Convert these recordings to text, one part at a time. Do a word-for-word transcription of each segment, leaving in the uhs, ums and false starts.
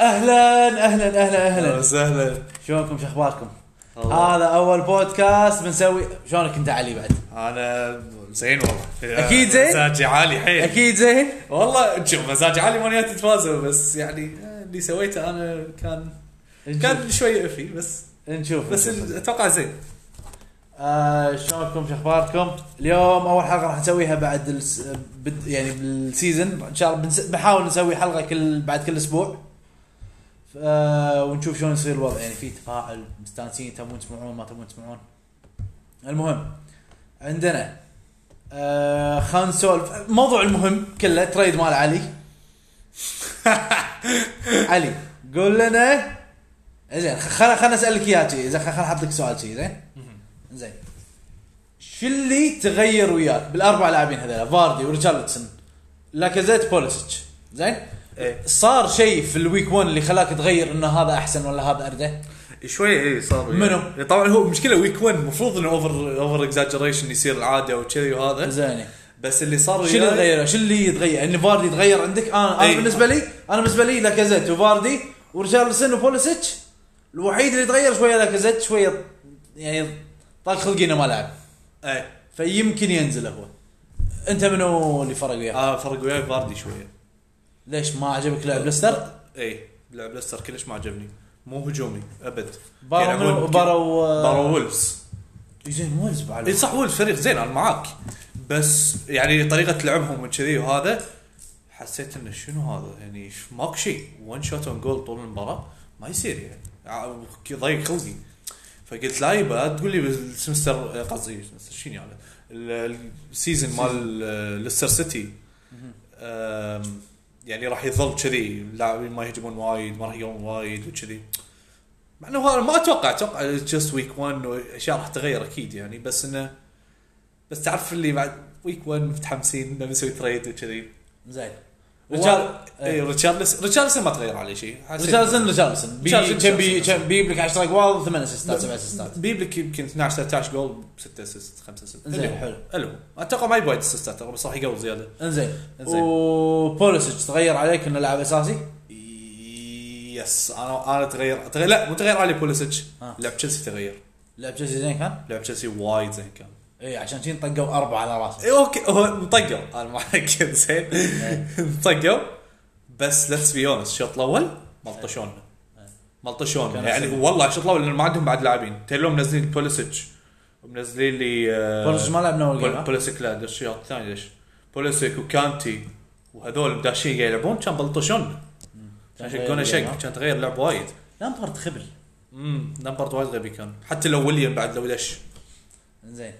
اهلا اهلا اهلا اهلا وسهلا. شلونكم شو اخباركم؟ هذا اول بودكاست بنسوي. شلونك انت علي بعد؟ انا زين والله. اكيد زين. مزاجي عالي حيل. اكيد زين والله شوف مزاجي عالي ما نيت تتفازوا بس يعني اللي سويته انا كان نشوف. كان شويه افي بس نشوف بس نشوف. اتوقع زين. آه شلونكم شو اخباركم؟ اليوم اول حلقه راح نسويها بعد الس... بد... يعني بالسيزون ان شاء الله بنس... بنحاول نسوي حلقه كل بعد كل اسبوع. آه ونشوف شلون يصير الوضع، يعني في تفاعل، مستانسين، تبون تسمعون ما تبون تسمعون. المهم عندنا آه خلينا نسولف الموضوع المهم كله تريد مال علي. علي قول لنا زين، خلنا خلنا اسالك اياه شيء، اذا خلنا احط لك سؤال شيء زين. زين شو اللي تغير وياك بالاربع لاعبين هذول، فاردي وريتشاردسون لاكازيت بوليسيتش؟ زين ايه صار شيء في الويك واحد اللي خلاك تغير انه هذا احسن ولا هذا ارده؟ شويه ايه صار منو؟ يعني. طبعا هو مشكله ويك واحد المفروض انه اوفر اوفر اكزاجريشن يصير العاده وكذي وهذا زين بس اللي صار شو اللي تغير؟ شو اللي يتغير؟ ان فاردي تغير عندك. انا انا أي. بالنسبه لي انا بالنسبه لي لاكازيت وفاردي وريتشاردسون وبوليسيتش الوحيد اللي يتغير شويه لاكازيت، شويه يعني طاق خلقينه ما لعب ايه فيمكن ينزل هو. انت منو اللي فرق وياك؟ اه فرق وياك فاردي شويه. ليش ما عجبك لعب ليستر؟ اي لعب ليستر كلش ما عجبني، مو هجومي ابد. بارو منو؟ بارو بارو وولفز. زين وولفز بعد. اي صح وولفز فريق زين انا معاك، بس يعني طريقه لعبهم وكذي وهذا حسيت انه شنو هذا يعني ماكو شيء، وان شوت اون جول طول المباراه ما يصير يعني ضيق خلقي. فقلت لا يبا تقول لي بالسمستر قصدي شنو يعني السيزون مال ليستر سيتي يعني راح يظل كذي، لاعبين ما يهجمون وايد، ما راح يقومون وايد وكذي. مع انه هذا ما اتوقع اتوقع جست ويك واحد واشياء راح تغير اكيد يعني، بس انه بس تعرف اللي بعد ويك واحد متحمسين انه نسوي تريد وكذي. زين ريتشارد اي ريتشاردسون ريتشاردسون ما تغير عليه شيء. ريتشاردسون ريتشاردسون بي بي كم بيجيب لك عشرة اجوال ثمانية اسيستات سبعة اسيستات، بيجيب لك يمكن اثناشر ثلاثة عشر جول ستة اسيست خمسة اسيست. زين حلو حلو اتوقع ما يبغى اسيستات بس راح يقول زياده. انزين وبوليسيتش تغير عليك انه لاعب اساسي؟ يس انا انا تغير تغير لا مو تغير علي بوليسيتش. آه. لعب تشيلسي تغير، لعب تشيلسي زين كان؟ لعب تشيلسي وايد زين كان. اي عشان شي طقوا أربعة على راسه. اي اوكي هو طقوا انا معك زين طقوا بس ليتس بي اونست الشوط الاول ملطشون ملطشون يعني والله الشوط الاول لانه ما عندهم بعد لاعبين. تلو منزلين بوليسيتش ومنزلين لي آه بوليسيتش ما لعب اول جيم. بوليسيك لا الشوط الثاني ليش بوليسيك وكانتي وهذول داشين قاعد يلعبون كان بلطشون كان يشقون شق كان تغير لعب وايد. لامبارد خبل. امم لامبارد وايد غبي كان حتى لو ويليام بعد لو دش. زين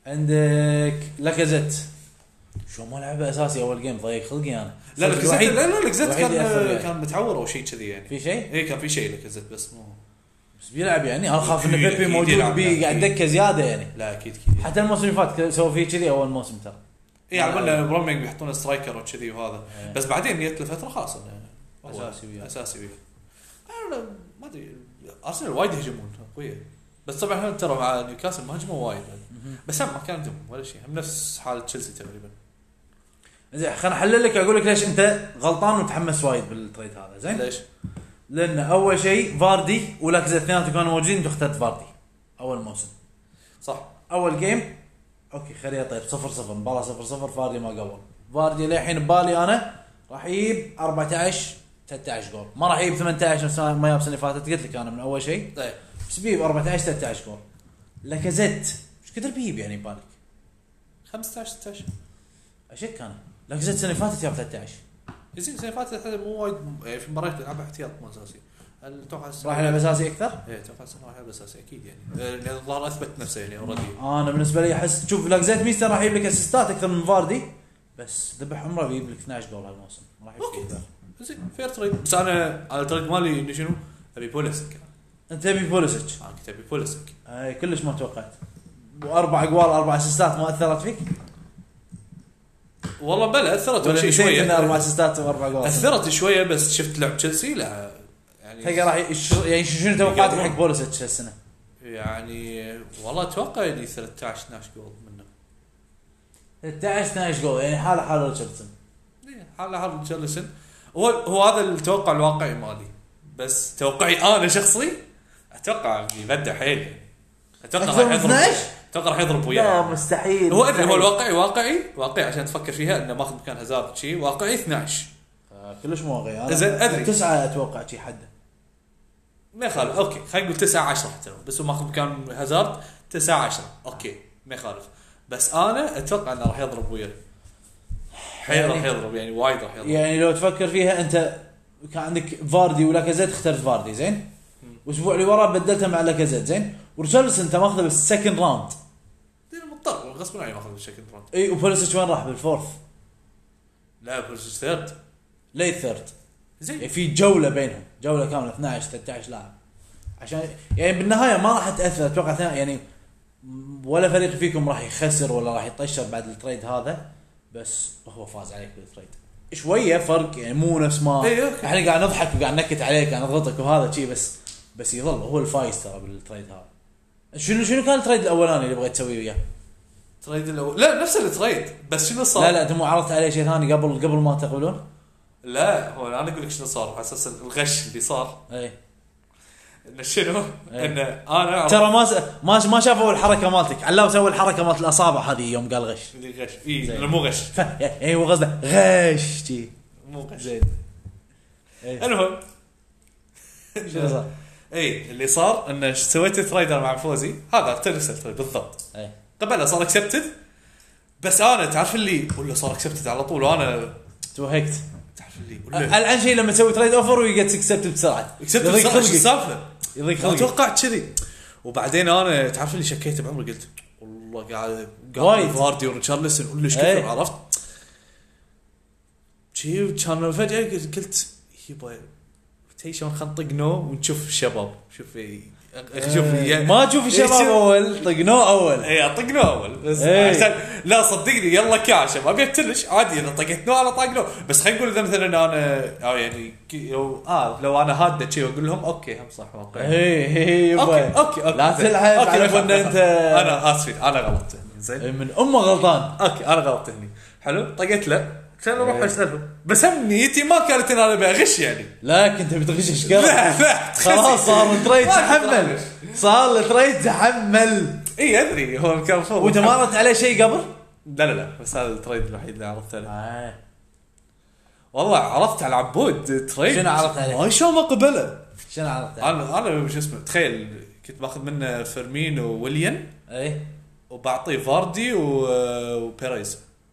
عندك لاكازيت شو ما لعبه اساسي اول جيم ضيق خلقي انا. لا لاكازيت لا لا لاكازيت كان يعني. كان متعور او شيء كذي يعني. في شيء اي كان في شيء لاكازيت بس مو بس بيلعب يعني. انا خاف ان بيبي موجود بي قاعد دكه زياده يعني. لا اكيد اكيد حتى الموسم اللي فات سووا فيه كذي اول موسم ترى. اي على بالنا برومينج بيحطون سترايكر وكذي وهذا ايه. بس بعدين جت له خلاص اساسي وياه اساسي وياه. انا ما ادري ارسنال وايد يهجمون قويه بس طبعا هم ترى مع نيوكاسل ما هجموا وايد بس هم ما كان عندهم ولا شيء، هم نفس حال تشيلسي تقريبا. زين خلينا احلل لك اقول لك ليش انت غلطان وتحمس وايد بالتريد هذا. زين ليش؟ لان اول شيء فاردي ولاكازيت اثنيناتهم كانوا موجودين، انت اخترت فاردي اول موسم صح. اول جيم اوكي خليها طيب صفر صفر مباراه صفر صفر فاردي ما قبل. فاردي للحين ببالي انا راح يجيب أربعة عشر ثلاثة عشر جول، ما راح يجيب ثمانية عشر نفس ما ياب السنه اللي فاتت. قلت لك انا من اول شيء طيب بس بيجيب أربعة عشر ثلاثة عشر جول. لاكازيت ايش قدر بيجيب يعني بالك؟ خمسة عشر ستة عشر اشك انا لاكازيت السنه اللي فاتت جاب ثلاثة عشر. يزين السنه فاتت مو وايد في مباريات يلعب احتياط مو اساسي. اتوقع راح يلعب اساسي اكثر. ايه اتوقع راح يلعب اساسي اكيد يعني لان الظاهر اثبت نفسه يعني اوريدي. انا بالنسبه لي احس شوف لاكازيت ميستا راح يجيب لك اسيستات اكثر من فاردي بس ذبح عمره بيجيب لك اثناشر جول هالموسم راح يجيب. زين فير تريد بس انا على التريد مالي انه شنو ابي بوليسك. انت تبي بوليسيتش؟ انا كنت ابي بوليسك. اي كلش ما توقعت. واربع اجوال اربع اسيستات ما اثرت فيك؟ والله بلا اثرت شيء شويه انه اربع اسيستات واربع جوال اثرت شويه بس شفت لعب تشيلسي لا يعني تلقى راح يش... يعني شنو توقعاتك حق بوليسيتش هالسنه؟ يعني والله اتوقع لي ثلاثة عشر اثناشر جول منه ثلاثة عشر اثناشر جول يعني حاله حاله ريتشاردسون. حاله حاله ريتشاردسون هو هو هذا التوقع الواقعي مالي بس توقعي انا شخصي اتوقع يبدع حيل، اتوقع أكثر من راح يضرب اثناشر؟ اتوقع راح يضرب لا وياه. مستحيل. هو ادري هو مستحيل. الواقعي واقعي واقعي عشان تفكر فيها انه ماخذ مكان هازارد شيء واقعي اثناشر. آه، كلش مو واقعي. أنا زين، أدري. تسعة اتوقع شي حده. ما يخالف، اوكي خلينا نقول تسعة عشرة حتى لو بس هو ماخذ مكان هازارد تسعة عشرة، اوكي ما يخالف. بس انا اتوقع انه راح يضرب وياه حيل، راح يضرب يعني وايد راح يضرب. يعني لو تفكر فيها انت كان عندك فاردي ولاكازيت، اخترت فاردي زين، والاسبوع اللي وراه بدلتها مع لاكازيت زين، ورسلس انت ماخذه بالسكند راوند. مضطر غصب عني ماخذ بالشكل راوند. اي وبوليسيتش وين راح؟ بالفورث. لا بوليسيتش ثيرد ليه ثيرد؟ زين. يعني في جوله بينهم، جوله كامله اثناشر ثلاثة عشر لاعب، عشان يعني بالنهايه ما راح تاثر اتوقع يعني، ولا فريق فيكم راح يخسر ولا راح يطشر بعد التريد هذا، بس هو فاز عليك بالتريد شويه فرق يعني، مو نفس ما إيه، احنا قاعد نضحك وقاعد نكت عليك قاعد نضغطك وهذا شيء، بس بس يظل هو الفايز ترى بالتريد هذا. شنو شنو كان التريد الاولاني اللي بغيت تسويه وياه؟ تريد الاول لا نفس التريد بس شنو صار؟ لا لا انت مو عرضت عليه شيء ثاني قبل قبل ما تقبلون؟ لا هو انا اقول لك شنو صار على اساس الغش اللي صار اي انه شنو؟ إيه. انه انا ترى ما س... ما ما شافوا الحركه مالتك، علّاو سوى الحركه مالت الاصابع هذه يوم قال غش. اللي غش اي لا مو غش ف... يعني هو قصده غش شي. مو غش زين. إيه. المهم شنو صار؟ اي اللي صار انه سويت تريدر مع فوزي هذا تنسى التريد بالضبط اي قبلها صار اكسبتد، بس انا تعرف اللي ولا صار اكسبتد على طول وانا توهقت. تعرف اللي ولا العن شيء لما تسوي تريد اوفر ويجت اكسبت بسرعه اكسبتد يضيق بسرعه شو خلقك. السالفه؟ يضيق ما خلقك. توقعت كذي. وبعدين انا تعرف اللي شكيت بعمري قلت والله قاعد وايد. قاعد فاردي وريتشارلسون ولا ايش إيه. كثر عرفت شيء كان فجاه قلت قلت يبا تي شلون خلينا نطق نو ونشوف الشباب شوف إيه. شوف إيه. ما تشوف الشباب اول طقنوه اول. اي اطقناه اول بس إيه. عشان لا صدقني يلا كاش ما بيتلش عادي اذا طقيت نو انا طاق نو، بس خلينا نقول اذا مثلا انا او يعني لو اه لو انا هاده شيء واقول لهم اوكي هم صح واقعي اي اي يبا. اوكي اوكي اوكي لا تلعب على ان انت انا اسف انا غلطت زين من امه غلطان. اوكي انا غلطت هني حلو طقيت له كان اروح اسالهم بس هم نيتي ما كانت ان انا بغش يعني لا كنت بتغش ايش قال. لا لا خلاص صار التريد تحمل، صار التريد تحمل. اي ادري هو كان فوق وانت ما ردت عليه شيء قبل؟ لا لا لا بس هذا التريد الوحيد اللي عرفت عليه. آه. والله عرفت على عبود تريد شنو عرفت عليه؟ ما شو ما قبله. شنو عرفت عليه؟ انا انا شو اسمه تخيل كنت باخذ منه فيرمينو وويليان اي وبعطيه فاردي و- وبيريز.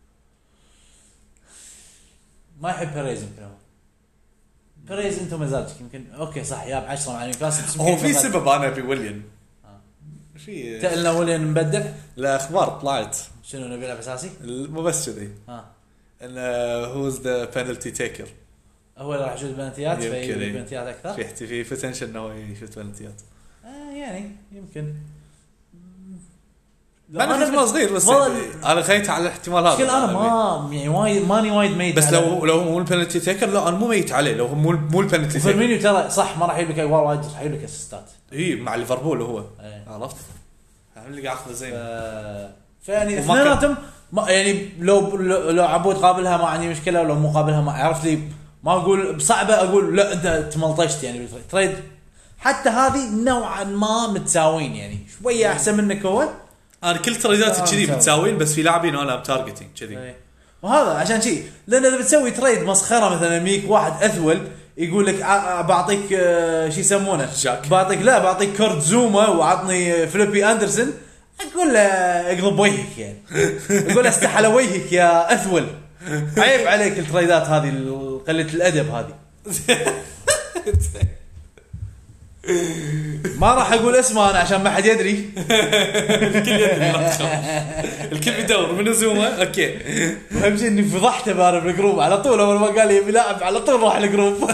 ما يحب بيريز يمكن هو. بيريز انت مزاجك يمكن اوكي صح يا بعشرة مع نيوكاسل. هو في سبب انا ابي ويليان في تقلنا ولين مبدع. لا اخبار طلعت شنو نبي يلعب اساسي؟ مو بس كذي ها انه هوز ذا بينالتي تيكر هو اللي راح يشوت بلنتيات يمكن فيجيب إيه. بلنتيات اكثر. في احت- في بوتنشل انه هو يشوت بلنتيات آه يعني يمكن. ما انا ما صغير بس والله انا خيت على الاحتمال هذا. مشكلة انا ما يعني وايد ماني وايد ميت. بس على- لو لو هو مو البنالتي تيكر لا انا مو ميت عليه لو هو مو مو البنالتي تيكر. فيرمينيو ترى صح ما راح يجيب لك اجوال وايد، راح يجيب لك اسيستات. اي مع ليفربول هو إيه. عرفت هم اللي قاعد اخذه زين. ف- فيعني وما كان- اثنيناتهم ما- يعني لو لو لو عبود قابلها ما عندي مشكله، ولو مو قابلها ما عرفت لي ما اقول صعبه اقول لا انت تملطشت يعني بالتريد. حتى هذه نوعا ما متساوين يعني شويه احسن منك هو. انا كل تريداتي آه، كذي مساوي. متساوين بس في لاعبين انا متارجتنج كذي. إيه. وهذا عشان شيء لان اذا بتسوي تريد مسخره مثلا ميك واحد اثول يقول لك ع- بعطيك آه، شو يسمونه جاك. بعطيك لا بعطيك كورت زوما وعطني فليبي اندرسون اقول له اقلب وجهك يعني اقول له استحل وجهك يا اثول. عيب عليك التريدات هذه قله الادب هذه. ما راح اقول اسمه انا عشان ما حد يدري. الكل يدري الكل بيدور من زوما اوكي. اهم شيء اني فضحته بارا بالجروب على طول اول ما قال لي يبي لاعب على طول راح الجروب.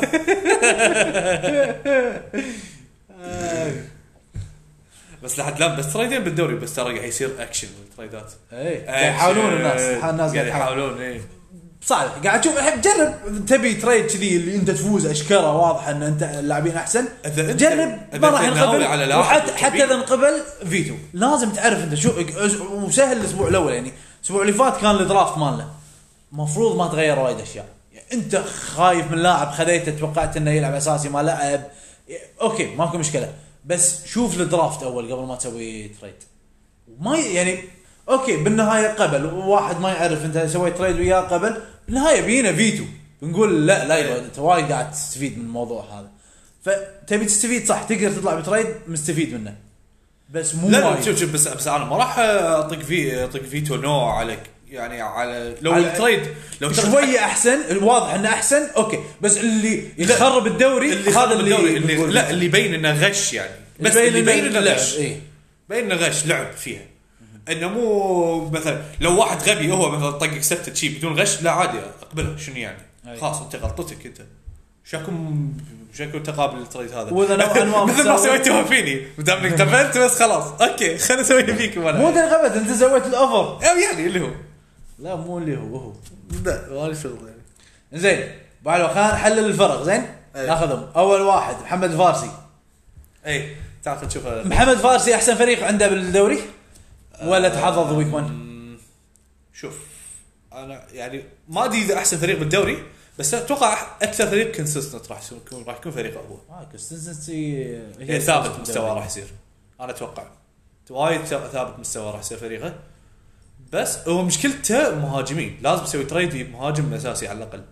بس لحد الان بس تريدين بالدوري بس ترى قاعد يصير اكشن بالتريدات. ايه قاعد يحاولون الناس الناس قاعد يحاولون اي صعب قاعد تشوف الحين جرب تبي تريد كذي اللي انت تفوز اشكره واضح ان انت اللاعبين احسن. إذا أنت- جرب إذا ما راح أنت ناوي نقبل على لاعب وحتى حتى كبير. اذا نقبل فيتو لازم تعرف انت شو وسهل الاسبوع الاول يعني الاسبوع اللي فات كان الدرافت مالنا مفروض ما تغير وايد اشياء انت خايف من لاعب خذيته توقعت انه يلعب اساسي ما لعب، اوكي ماكو مشكله، بس شوف الدرافت اول قبل ما تسوي تريد. وما يعني اوكي بالنهايه قبل واحد ما يعرف انت سويت تريد وياه قبل، بالنهايه بينا فيتو بنقول لا لا انت وايد قاعد تستفيد من الموضوع هذا، فتبي تستفيد صح تقدر تطلع بتريد مستفيد منه بس مو لا شوف شوف بس بس انا ما راح اطق في اطق فيتو نوع عليك يعني على لو على التريد لو شويه احسن الواضح انه احسن اوكي، بس اللي يخرب الدوري اللي هذا اللي, اللي, اللي لا اللي يبين انه غش يعني، بس اللي يبين انه غش ايه بين انه غش لعب فيها، انه مو مثلا لو واحد غبي هو مثلا طق اكسبت شيء بدون غش لا عادي اقبله شنو يعني خلاص انت غلطتك انت شكم شكل تقابل التريد هذا واذا نوعا ما مثل ما سويتوها فيني مدام انك قبلت بس خلاص اوكي خلينا نسويها فيك مو ذا غبت انت سويت الاوفر او يعني اللي هو لا مو اللي هو هو لا ولا شغل يعني زين بعد خلينا نحلل الفرق زين أيه. ناخذهم اول واحد محمد الفارسي اي تعال نشوف محمد الفارسي احسن فريق عنده بالدوري ولا تحظظ ويك واحد؟ شوف انا يعني ما ادري اذا احسن فريق بالدوري بس اتوقع اكثر فريق كونسيستنت راح يكون راح يكون فريق اقوى اه كونسيستنسي هي ثابت مستوى راح يصير انا اتوقع وايد ثابت مستوى راح يصير فريقه، بس هو مشكلته مهاجمين لازم يسوي تريد بمهاجم اساسي على الاقل.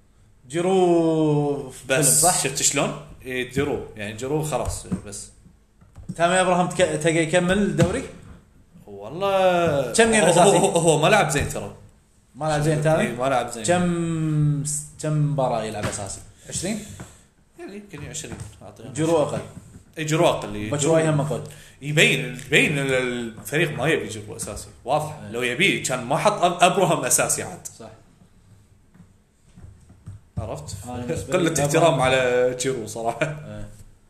جيرو بس صح شفت شلون إيه جيرو يعني جيرو خلاص بس تامي ابراهام تقى يكمل الدوري والله كم جيم هو, اساسي هو, هو ما لعب زين ترى ما لعب زين تامي ما لعب زين كم كم مباراه يلعب اساسي عشرين يعني يمكن عشرين اعطيه جيرو اقل اي جيرو اقل بشوي هم اقل يبين يبين الفريق ما يبي جيرو اساسي واضح أيه. لو يبي كان ما حط ابراهام اساسي عاد صح عرفت قله احترام على جيرو صراحه أه.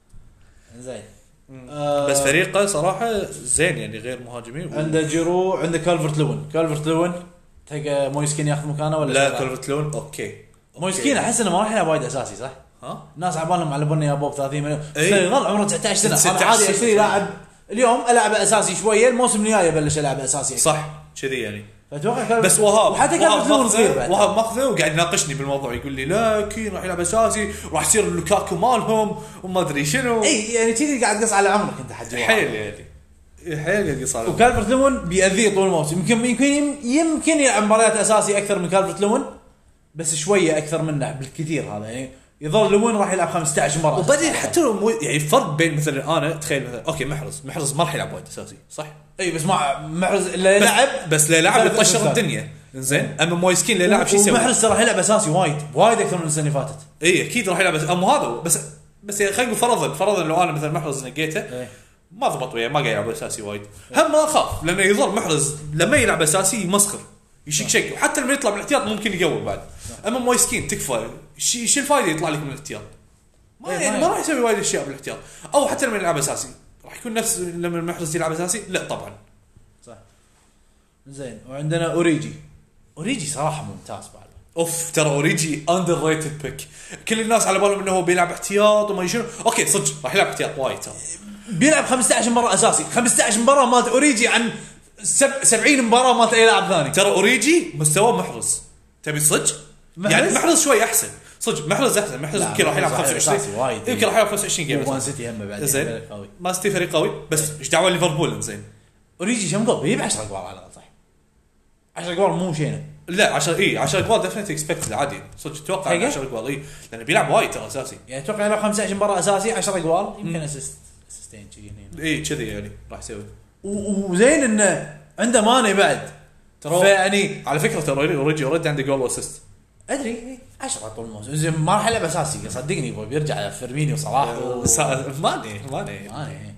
زين أه بس فريقه صراحه زين يعني غير مهاجمين عنده جيرو عنده كالفرت لون كالفرت لون تلقى مويسكين ياخذ مكانه ولا لا كالفرت لون اوكي مويسكين احس انه ما راح يلعب وايد اساسي صح ها الناس عبالهم على بني يا بوب ثلاثين مليون ايه؟ يظل عمره تسعة عشر سنه انا عادي اشتري لاعب اليوم العبه اساسي شويه الموسم الجاي بلش العبه اساسي صح كذي يعني فتوقع بس وهاب وحتى كان بدون صغير بعد وهاب ماخذه وقاعد يناقشني بالموضوع يقول لي لا كين راح يلعب اساسي راح يصير لوكاكو مالهم وما ادري شنو اي يعني كذي قاعد تقص على عمرك انت حجي حيل يعني حيل قاعد يقص على وكالفرت لون بيأذيه طول الموسم يمكن يمكن يمكن يلعب مباريات اساسي اكثر من كالفرت لون بس شويه اكثر منه بالكثير هذا يعني يظل لون راح يلعب خمسة عشر مره وبعدين حتى لو يعني فرق بين مثلا انا تخيل مثلا اوكي محرز محرز ما راح يلعب وايد اساسي صح اي بس ما محرز اللي يلعب بس لا يلعب يطشر الدنيا زين اما مويسكين اللي يلعب شيء يسوي محرز راح يلعب اساسي وايد وايد اكثر من السنه اللي فاتت اي اكيد راح يلعب اما هذا بس بس يعني خلينا نقول فرضا فرضا لو انا مثلا محرز نقيته ما ضبط وياه ما قاعد يلعب اساسي وايد هم ما اخاف لانه يظل محرز لما يلعب اساسي يمسخر يشك شك وحتى لما يطلع من الاحتياط ممكن يقوم بعد اما مويسكين تكفى شو الفائده يطلع لك من الاحتياط ما يعني ما راح يسوي وايد اشياء بالاحتياط او حتى لما يلعب اساسي راح يكون نفس لما محرز يلعب اساسي لا طبعا صح زين وعندنا اوريجي اوريجي صراحه ممتاز بعد اوف ترى اوريجي اندر ريتد بيك كل الناس على بالهم انه هو بيلعب احتياط وما يشنو اوكي صدق راح يلعب احتياط وايد ترى بيلعب خمسة عشر مره اساسي خمسة عشر مباراه مالت اوريجي عن سبعين مباراه مالت اي لاعب ثاني ترى اوريجي مستوى محرز تبي صدق يعني محرز شوي احسن صدق محرز احسن محرز يمكن راح يلعب خمسة وعشرين يمكن راح يلعب خمسة وعشرين جيم مان سيتي هم بعد زين ما سيتي فريق قوي بس ايش دعوه ليفربول زين اوريجي كم جول بيجيب عشرة جوال على الاقل صح عشرة جوال مو شينه لا عشرة اي عشرة جوال ديفنتلي اكسبكت عادي صدق اتوقع عشرة جوال اي لانه بيلعب وايد ترى اساسي يعني اتوقع يلعب خمسة عشر مباراه اساسي عشرة جوال يمكن اسيست اسيستين كذي اي كذي يعني راح يسوي وزين انه عنده ماني بعد ترى يعني على فكره ترى اوريجي اوريدي عنده جول واسيست ادري عشرة طول الموسم زين ما راح يلعب اساسي صدقني يبغى بيرجع فيرمينيو صلاح و... ماني ماني ماني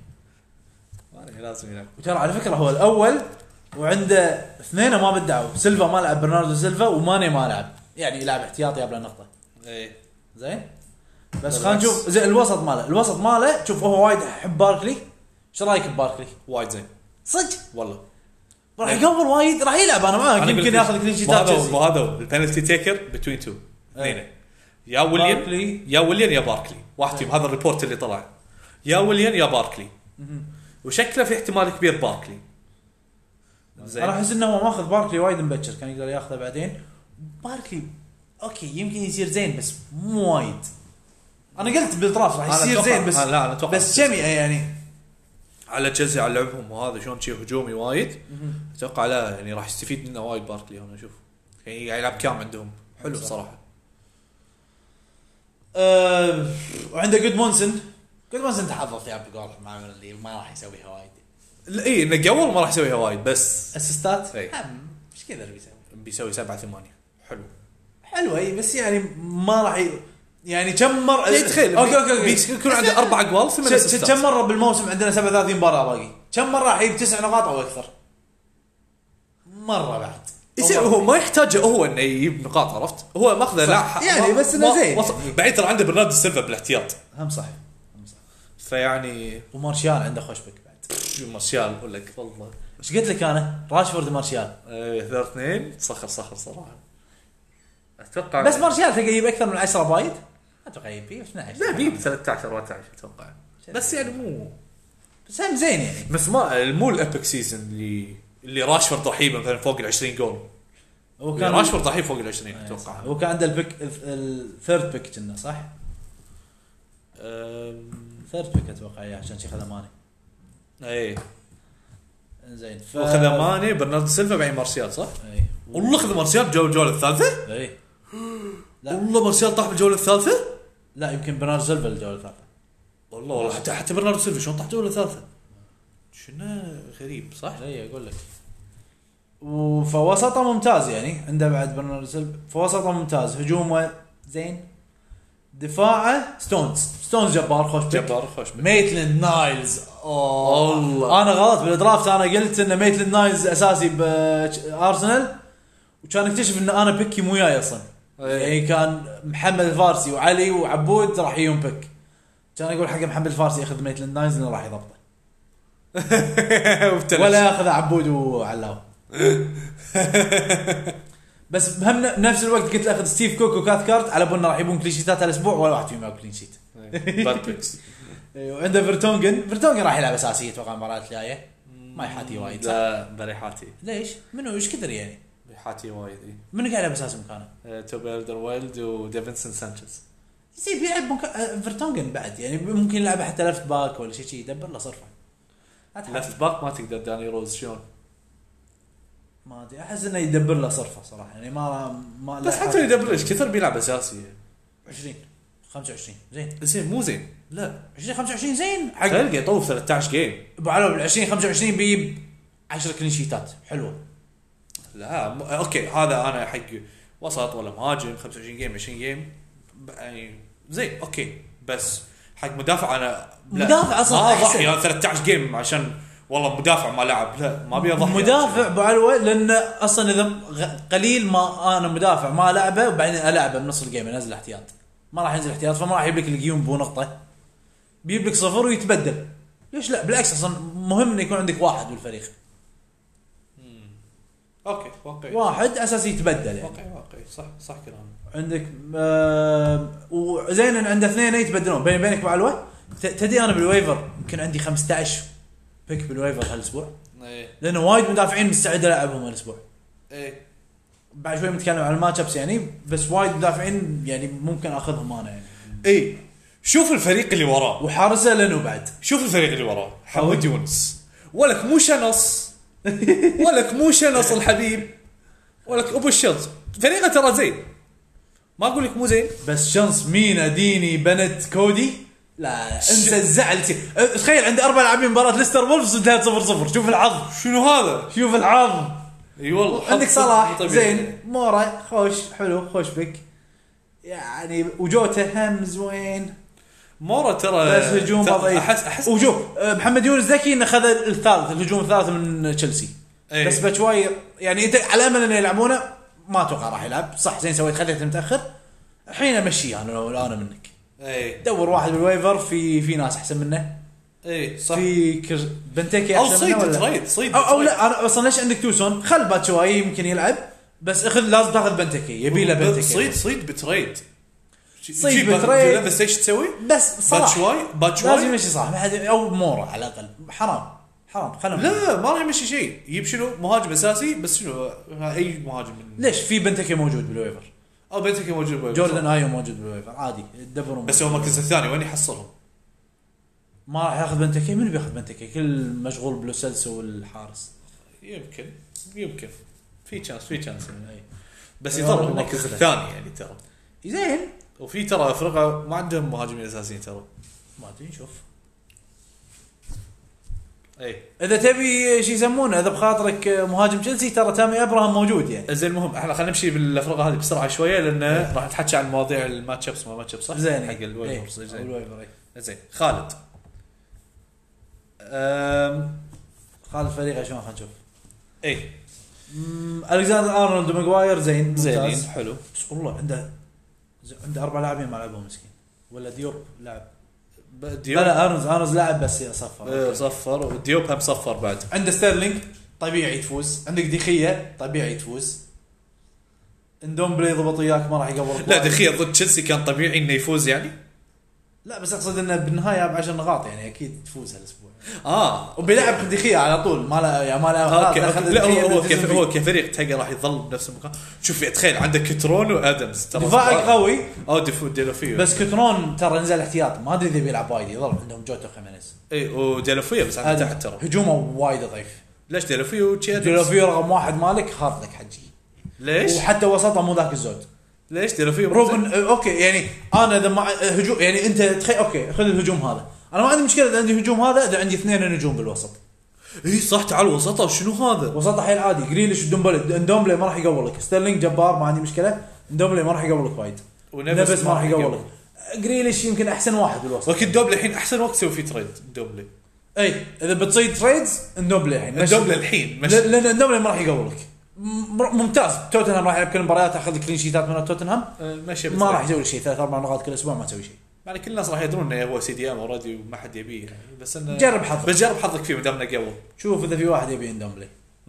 ماني لازم يلعب وترى على فكره هو الاول وعنده اثنين ما بدعوا سيلفا ما لعب برناردو سيلفا وماني ما لعب يعني يلعب احتياطي قبل النقطه اي زين بس خلينا نشوف زين الوسط ماله الوسط ماله شوف هو وايد يحب باركلي ايش رايك بباركلي وايد زين صدق والله راح يقبل وايد راح يلعب انا معاك يمكن ياخذ كلين شيتات هذا هذا البنالتي تيكر بتوين تو اثنين يا ويليام يا ويليام يا باركلي واحد فيهم هذا الريبورت اللي طلع يا ويليام يا باركلي وشكله في احتمال كبير باركلي انا احس انه هو ماخذ باركلي وايد مبكر كان يقدر ياخذه بعدين باركلي اوكي يمكن يصير زين بس مو وايد. انا قلت بالطراف راح أنا يصير أتوقع- زين بس أنا- لا انا اتوقع بس كم يعني على تشيلسي على لعبهم وهذا شلون شيء هجومي وايد. اتوقع لا يعني راح يستفيد منه وايد باركلي. انا اشوف يعني قاعد يلعب كام عندهم حلو صح. صراحه. أه وعنده جود مونسن. جود مونسن تحضر في اب جول مع اللي ما راح يسويها وايد. لا اي انه قبل ما راح يسويها وايد بس اسيستات إي. ايش كذا اللي بيسوي بيسوي سبعة ثمانية حلو. حلوه اي بس يعني ما راح ي... يعني كم مره يعني تخيل اوكي اوكي اوكي بيكون عنده اربع اقوال ثمان ش- اسيستات. كم مره بالموسم عندنا سبعة وثلاثين مباراه باقي كم مره راح يجيب تسع نقاط او اكثر مره بعد يصير هو ما يحتاج هو انه يجيب نقاط عرفت هو ماخذه لا يعني بس إنه زين. بعدين ترى عنده برناردو سيلفا بالاحتياط هم صح هم صح فيعني ومارشال عنده خوش بك بعد مارشال اقول لك والله ايش قلت لك انا راشفورد مارشال ايه ثلاث اثنين صخر صخر صراحه اتوقع بس مارشال تلقى يجيب اكثر من عشرة بايد اتوقع يجيب فيه اثنا عشر لا بيب ثلاثة عشر أربعة عشر اتوقع بس يعني مو بس هم زين يعني بس ما مو الابيك سيزون اللي اللي راشفورد راح يجيب مثلا فوق ال عشرين جول. هو كان كان راشفورد راح يجيب فوق ال عشرين اتوقع. هو كان عنده البيك الثيرد بيك كنا صح أم، ثيرد بيك اتوقع يا عشان شي خذ ماني ايه زين ف وخذ ماني برناردو سيلفا بعدين مارسيال صح؟ اي والله خذ مارسيال جو الجوله الثالثه. اي لا والله مارسيال طاح بالجوله الثالثه. لا يمكن برناردو سيلفا الجوله الثالثه والله والله حتى حتى برناردو سيلفا شلون طاح بالجوله الثالثه شنو غريب صح؟ اي اقول لك وفوسطه ممتاز يعني عنده بعد برناردو سيلفا فوسطه ممتاز هجومه زين دفاعه ستونز ستونز جبار خوش بيك جبار خوش بيك. ميتلند نايلز اوه الله. انا غلط بالدرافت انا قلت ان ميتلند نايلز اساسي بارسنال وكان اكتشف ان انا بيكي مو جاي اصلا أيه. يعني كان محمد الفارسي وعلي وعبود راح يجون بيك كان اقول حق محمد الفارسي ياخذ ميتلند نايلز لانه راح يضبطه ولا ياخذ عبود وعلاو بس بهم بنفس الوقت قلت اخذ ستيف كوك وكاث كارت على بالنا راح يبون كليشيتات الاسبوع ولا واحد فيهم كلين شيت. باد بيكس. وعنده فيرتونجن فيرتونجن راح يلعب اساسي اتوقع المباراه الجايه ما يحاتي وايد صح؟ لا بريحاتي ليش منو ايش كثر يعني بريحاتي وايد اي. منو قاعد يلعب اساسي مكانه آه، توبي الدر وايلد وديفنسون سانشيز. يصير بيلعب مكان فيرتونجن بعد يعني ممكن يلعب حتى لفت باك ولا شيء شيء يدبر له صرفه لفت باك ما تقدر داني روز شلون ما ادري احس انه يدبر له صرفه صراحه يعني ما ما بس حتى يدبر ايش كثر بيلعب اساسي عشرين خمسة وعشرين زين زين مو زين لا عشرين خمسة وعشرين زين حق تلقى يطوف ثلاثة عشر جيم. ابو علو بال عشرين خمسة وعشرين بيجيب عشرة كلين شيتات حلوه لا م... اوكي هذا انا حق وسط ولا مهاجم خمسة وعشرين جيم عشرين جيم يعني زين اوكي بس حق مدافع انا لا. مدافع أصلاً ما أحسن. اضحي ثلاثة عشر جيم عشان والله مدافع ما لعب لا ما ابي اضحي مدافع ابو علو لان اصلا اذا غ- قليل ما انا مدافع ما لعبه وبعدين العبه بنص الجيم انزل احتياط ما راح ينزل احتياط فما راح يجيب لك الجيوم بنقطه بيجيب لك صفر ويتبدل ليش لا بالعكس اصلا مهم انه يكون عندك واحد بالفريق اوكي واقعي واحد اساسي يتبدل يعني واقعي واقعي صح صح كلام. عندك آه وزين ان عنده اثنين يتبدلون بيني وبينك ابو علو ت- تدي انا بالويفر يمكن عندي خمسة عشر بيك بالويفر هالاسبوع ايه لانه وايد مدافعين مستعد العبهم هالاسبوع ايه بعد شوي بنتكلم عن الماتش ابس يعني بس وايد مدافعين يعني ممكن اخذهم انا يعني ايه شوف الفريق اللي وراه وحارسه لانه بعد شوف الفريق اللي وراه حمود يونس ولك مو شنص ولك مو شنص الحبيب ولك ابو الشنص فريقه ترى زين ما اقول لك مو زين بس شنص مينا ديني بنت كودي لا انسى الزعل أه، تخيل عندي اربع لاعبين مباراه ليستر وولفز انتهت صفر صفر شوف العظم شنو هذا شوف العظم اي والله عندك صلاح طبيعي. زين مورا خوش حلو خوش بك يعني وجوته هم زوين مورا ترى بس هجوم ترى ضعيف احس احس وشوف أه، محمد يونس ذكي انه خذ الثالث الهجوم الثالث من تشيلسي أيه. بس بشوي يعني انت على امل انه يلعبونه ما اتوقع راح يلعب صح زين سويت خذيته متاخر الحين امشيه انا لو انا منك اي دور واحد بالويفر في في ناس احسن منه اي صح في كر... بنتكي او احسن صيد منه ولا تريد صيد او, أو تريد. لا انا اصلا ليش عندك توسون خل باتشواي يمكن يلعب بس اخذ لازم تاخذ بنتكي يبي له بنتكي صيد صيد بتريد صيد بتريد. بس ايش تسوي بس صراحه باتشواي لازم باتشواي يمشي صح ما حد او مورا على الاقل حرام حرام خلهم لا ما راح يمشي شيء يجيب شنو مهاجم اساسي بس شنو اي مهاجم من ليش في بنتكي موجود بالويفر او بنتكي موجود بالويفر. جوردن ايو موجود بالويفر عادي يدبرون. بس هو المركز الثاني وين يحصلهم؟ ما راح ياخذ بنتكي. من بياخذ بنتكي؟ كل مشغول بلوسلسو والحارس. يمكن يمكن في تشانس في تشانس يعني. أي. بس أي يظل والله المركز بالله. الثاني يعني ترى. زين وفي ترى افريقيا ما عندهم مهاجمين اساسيين ترى. ما ادري نشوف. اي اذا تبي شو يسمونه اذا بخاطرك مهاجم تشيلسي ترى تامي ابراهام موجود يعني. زين المهم احنا خلينا نمشي بالافرقه هذه بسرعه شويه لان راح نتحكي عن مواضيع الماتش ابس ما ماتش اب صح زين حق الويفرز. ايه. زين الويفر ايه. زين خالد أم... خالد فريقه شلون خلينا نشوف. اي أمم، الكسندر ارنولد وماغواير زين زين ممتاز. حلو. بس والله عنده ز- عنده اربع لاعبين ما لعبهم مسكين. ولا ديوب لاعب. ديوب لا لا ارنولد ارنولد لاعب بس صفر. آه، صفر وديوب هم صفر بعد. عنده ستيرلينج طبيعي تفوز. عندك دخية طبيعي تفوز. اندومبلي ضبط وياك ما راح يقبل. لا دخية ضد تشيلسي كان طبيعي انه يفوز يعني. لا بس اقصد انه بالنهايه ب عشر نقاط يعني اكيد تفوز هالاسبوع. اه وبيلعب دخية على طول ما لا يعني ما لا اوكي, أوكي. لا هو هو, كف هو كيف كفريق تلقى راح يظل بنفس المكان. شوف تخيل عندك كترون وادمز ترى دفاعك قوي او ديفو ديلوفيو. بس كترون ترى نزل احتياط ما ادري اذا بيلعب وايد يظل عندهم جوتو خيمينيز. اي وديلوفيو بس عنده تحت ترى. هجومه وايد ضعيف. ليش ديلوفيو تشيل ديلوفيو رقم واحد مالك خاط لك حجي. ليش وحتى وسطه مو ذاك الزود. ليش ديلوفيو روبن اوكي يعني انا اذا مع هجوم يعني انت تخيل اوكي خذ الهجوم هذا انا ما عندي مشكله اذا عندي هجوم هذا اذا عندي اثنين نجوم بالوسط. اي صح تعال وسطه وشنو هذا وسطه حيل عادي. جريليش دومبلي دومبلي ما راح يقولك. ستيرلينج جبار ما عندي مشكله. دومبلي ما راح يقولك وايد. ونفس ما راح يقولك. جريليش يمكن احسن واحد بالوسط. ولكن دوبلي الحين احسن وقت تسوي فيه تريد. دوبلي اي اذا بتصيد تريدز دومبلي الحين دوبلي الحين مش لان دومبلي ما راح يقولك. ممتاز. توتنهام راح يلعب كل المباريات اخذ كلين شيتات من توتنهام ماشي ما راح يسوي شيء. ثلاث اربع نقاط كل اسبوع ما تسوي شيء. يعني كل الناس راح يدرون انه هو سي دي ام اوريدي وما حد يبيه يعني. بس انه جرب حظك. بس جرب حظك فيه مدام انه قوي. شوف اذا في واحد يبي دومبلي.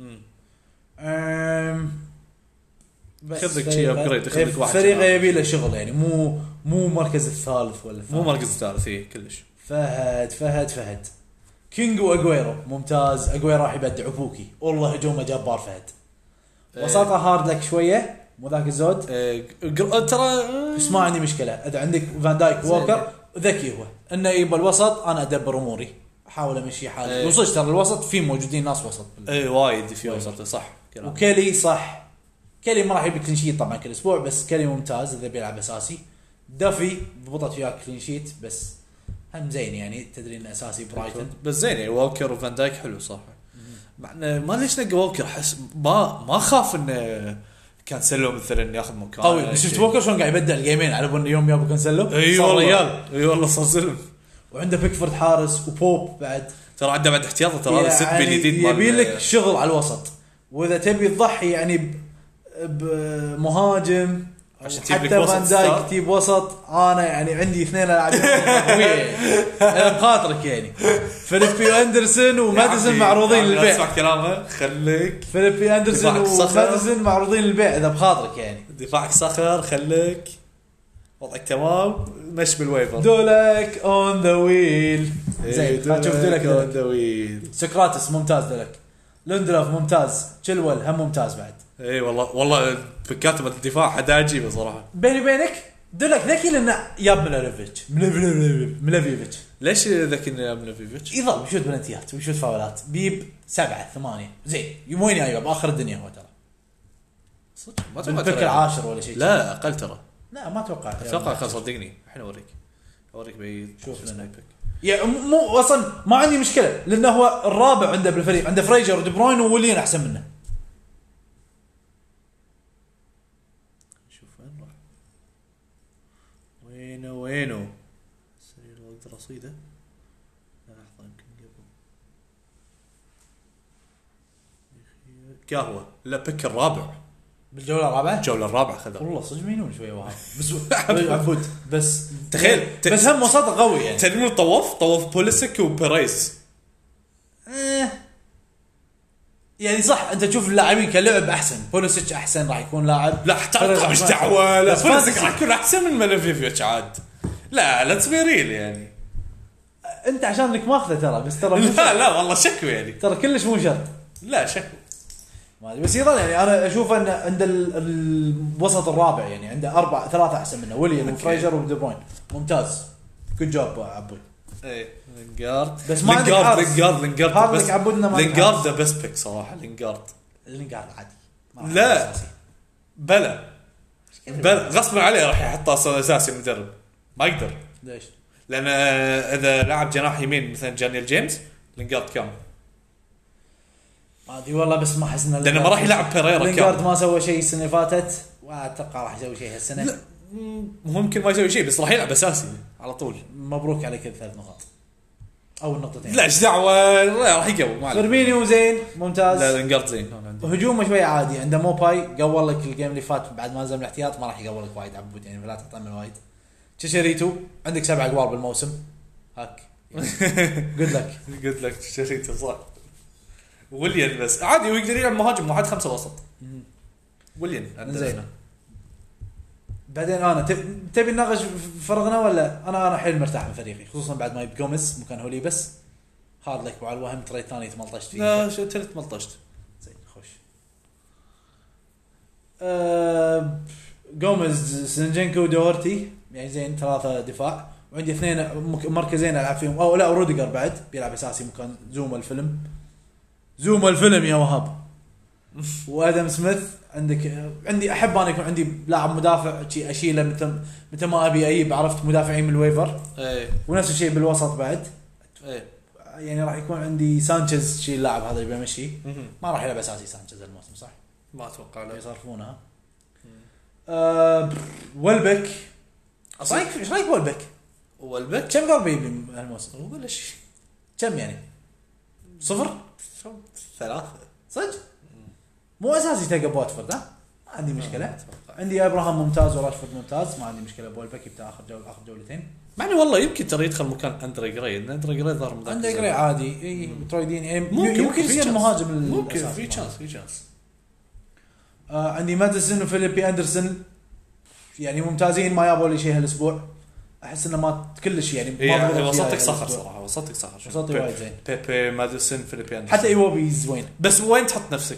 امم خذ لك شيء ابجريد خذ لك واحد فريق يبي له شغل يعني مو مو مركز الثالث ولا مو مركز الثالث اي كلش. فهد فهد فهد كينج واجويرو ممتاز. اجويرو راح يبدع بوكي والله هجومه جبار. فهد وساطه هارد لك شويه مو ذاك الزود إيه ترى بس ما عندي مشكله. اذا عندك فان دايك ووكر ذكي هو انه يبى الوسط انا ادبر اموري احاول امشي حالي. إيه. وصدق ترى الوسط في موجودين ناس وسط اي وايد في وسط صح كلام. وكيلي صح. كيلي ما راح يبي كلين شيت طبعا كل اسبوع بس كيلي ممتاز اذا بيلعب اساسي. دافي ضبطت وياك كلين شيت بس هم زين يعني تدري انه اساسي برايتون بس زين يعني ووكر وفان دايك حلو صح. مع انه ما ليش نلقى ووكر حس ما ما خاف انه كانسلو مثلا ياخذ مكان قوي. بس شفت ووكر شلون قاعد يبدل الجيمين على بن يوم يابو كانسلو. اي صار والله ريال. اي والله صار زلم. وعنده بيكفورد حارس وبوب بعد ترى عنده بعد احتياطه ترى هذا ست يعني بالجديد يبي لك شغل على الوسط. واذا تبي تضحي يعني ب- بمهاجم عشان تجيب لك حتى وسط فان دايك ستار. تجيب وسط انا يعني عندي اثنين لاعبين قويه انا بخاطرك يعني فيليبي اندرسون وماديسون معروضين للبيع. اسمع كلامه خليك فيليبي اندرسون دفاعك صخر. وماديسون معروضين للبيع اذا بخاطرك يعني. دفاعك صخر خليك وضعك تمام مش بالويفر دولك اون ذا ويل. زين خلينا نشوف دولك. دولك دويل. سقراطس ممتاز. دولك لوندلوف ممتاز. تشيلويل هم ممتاز بعد. اي والله والله بكاتب الدفاع حدا عجيب صراحه. بيني وبينك دولك ذكي لانه ياب ميلوفيتش ميلوفيتش ليش ذكي يا ملفيفيتش؟ يظل بيشوت بلنتيات ويشوت فاولات بيب سبعة ثمانية زين يموين يا ياب اخر الدنيا هو ترى صدق ما بالبيك العاشر ولا شيء. لا اقل ترى. لا ما اتوقع. اتوقع خلاص صدقني الحين اوريك اوريك بي شوف لنا. بيك. يعني مو اصلا ما عندي مشكله لانه هو الرابع عنده بالفريق. عنده فريجر ودي بروين وولين احسن منه. شوف وين راح وينه وينه سريع لو اقدر اصيده. لحظه يمكن قبل قهوه لا بيك الرابع بالجوله الرابعه. الجوله الرابعه خذها والله صدق مينون شويه وهاب بس عبود بس تخيل بس هم وسط قوي يعني. تدري من طوف طوف بوليسك وبيريز. آه. يعني صح انت تشوف اللاعبين كلعب احسن. بوليسيتش احسن راح يكون لاعب. لا حتى مش دعوه لا بس بوليسك فانتسي. راح يكون احسن من ملفيفيتش عاد. لا لا تسبيريل يعني. انت عشان انك ماخذه ترى بس ترى لا لا والله شكو يعني. ترى كلش مو شرط. لا شكو ما ادري بس يظل يعني انا اشوف ان عند ال- الوسط الرابع يعني عنده اربع ثلاثه احسن منه ويليام وفريجر ودي بروين ممتاز جود جوب عبود ايه لينجارد بس ما عندك لينجارد حارس. لينجارد لينجارد هارد بس لك عبودنا ما عندك لينجارد حارس. ذا بيست بيك صراحه لينجارد لينجارد عادي ما راح لا. يلعب أساسي. بلا بلا غصبا عليه راح يحطه اصلا اساسي مدرب ما يقدر ليش؟ لان اذا لعب جناح يمين مثلا جانيل جيمس لينجارد كام ما ادري والله بس ما احس ان لانه ما راح يلعب بيريرا لينجارد كام ما سوى شيء السنه اللي فاتت واتوقع راح يسوي شيء هالسنه لا ممكن ما يسوي شيء بس راح يلعب اساسي على طول مبروك عليك الثلاث نقاط او النقطتين لا ايش دعوه لا راح يقوي ما عليه. فيرمينيو زين ممتاز لا لينجارد زين أنا عندي. هجومه شوي عادي عنده موباي قول لك الجيم اللي فات بعد ما نزل من الاحتياط ما راح يقول لك وايد عبود يعني فلا تعطيه من وايد تشيريتو عندك سبع اقوال بالموسم هاك جود لك قلت لك شريته صح ويليان بس عادي ويقدر يلعب مهاجم واحد خمسة وسط ويليان زين بعدين انا تب- تبي نناقش فرغنا ولا انا انا حيل مرتاح من فريقي خصوصا بعد ما يب جوميز مكان هولي بس هارد لك على الوهم تريد ثاني ثمانية عشر فيه لا شو تلت ثمانية عشر زين خوش أه جوميز سنجنكو دورتي يعني زين ثلاثة دفاع وعندي اثنين مك- مركزين العب فيهم او لا روديجر بعد بيلعب اساسي مكان زوما الفيلم زوما الفيلم يا وهاب وادم سميث عندك عندي احب انا يكون عندي لاعب مدافع شي اشيله متى متى ما ابي اجيب عرفت مدافعين من الويفر ايه ونفس الشيء بالوسط بعد ايه يعني راح يكون عندي سانشيز شيء اللاعب هذا اللي بمشي ما راح يلعب اساسي سانشيز الموسم صح ما اتوقع لا يصرفونها أه ويلبك ايش رايك ايش رايك ويلبك والبك كم قرب يبي هالموسم ولا شيء كم يعني صفر ثلاثة صدق مو اساسي تلقى بواتفورد ها ما عندي مشكله عندي ابراهام ممتاز وراشفورد ممتاز ما عندي مشكله بويلبك يبدا اخر جوله اخر جولتين مع انه والله يمكن ترى يدخل مكان اندري جراي ان اندري جراي ظهر مذاكر عنده قري عادي اي مترويدين يعني ممكن يمكن في يصير chance. مهاجم ممكن الأساسي. في تشانس في تشانس آه عندي ماديسون وفيليبي اندرسون يعني ممتازين ما يابوا لي شيء هالاسبوع احس انه ما كلش يعني ما يعني بضغط فيها وسطك صخر هالأسبوع. صراحه وسطك صخر وسطي وايد زين بيبي ماديسون فيليبيان حتى ايوبي زوين بس وين تحط نفسك؟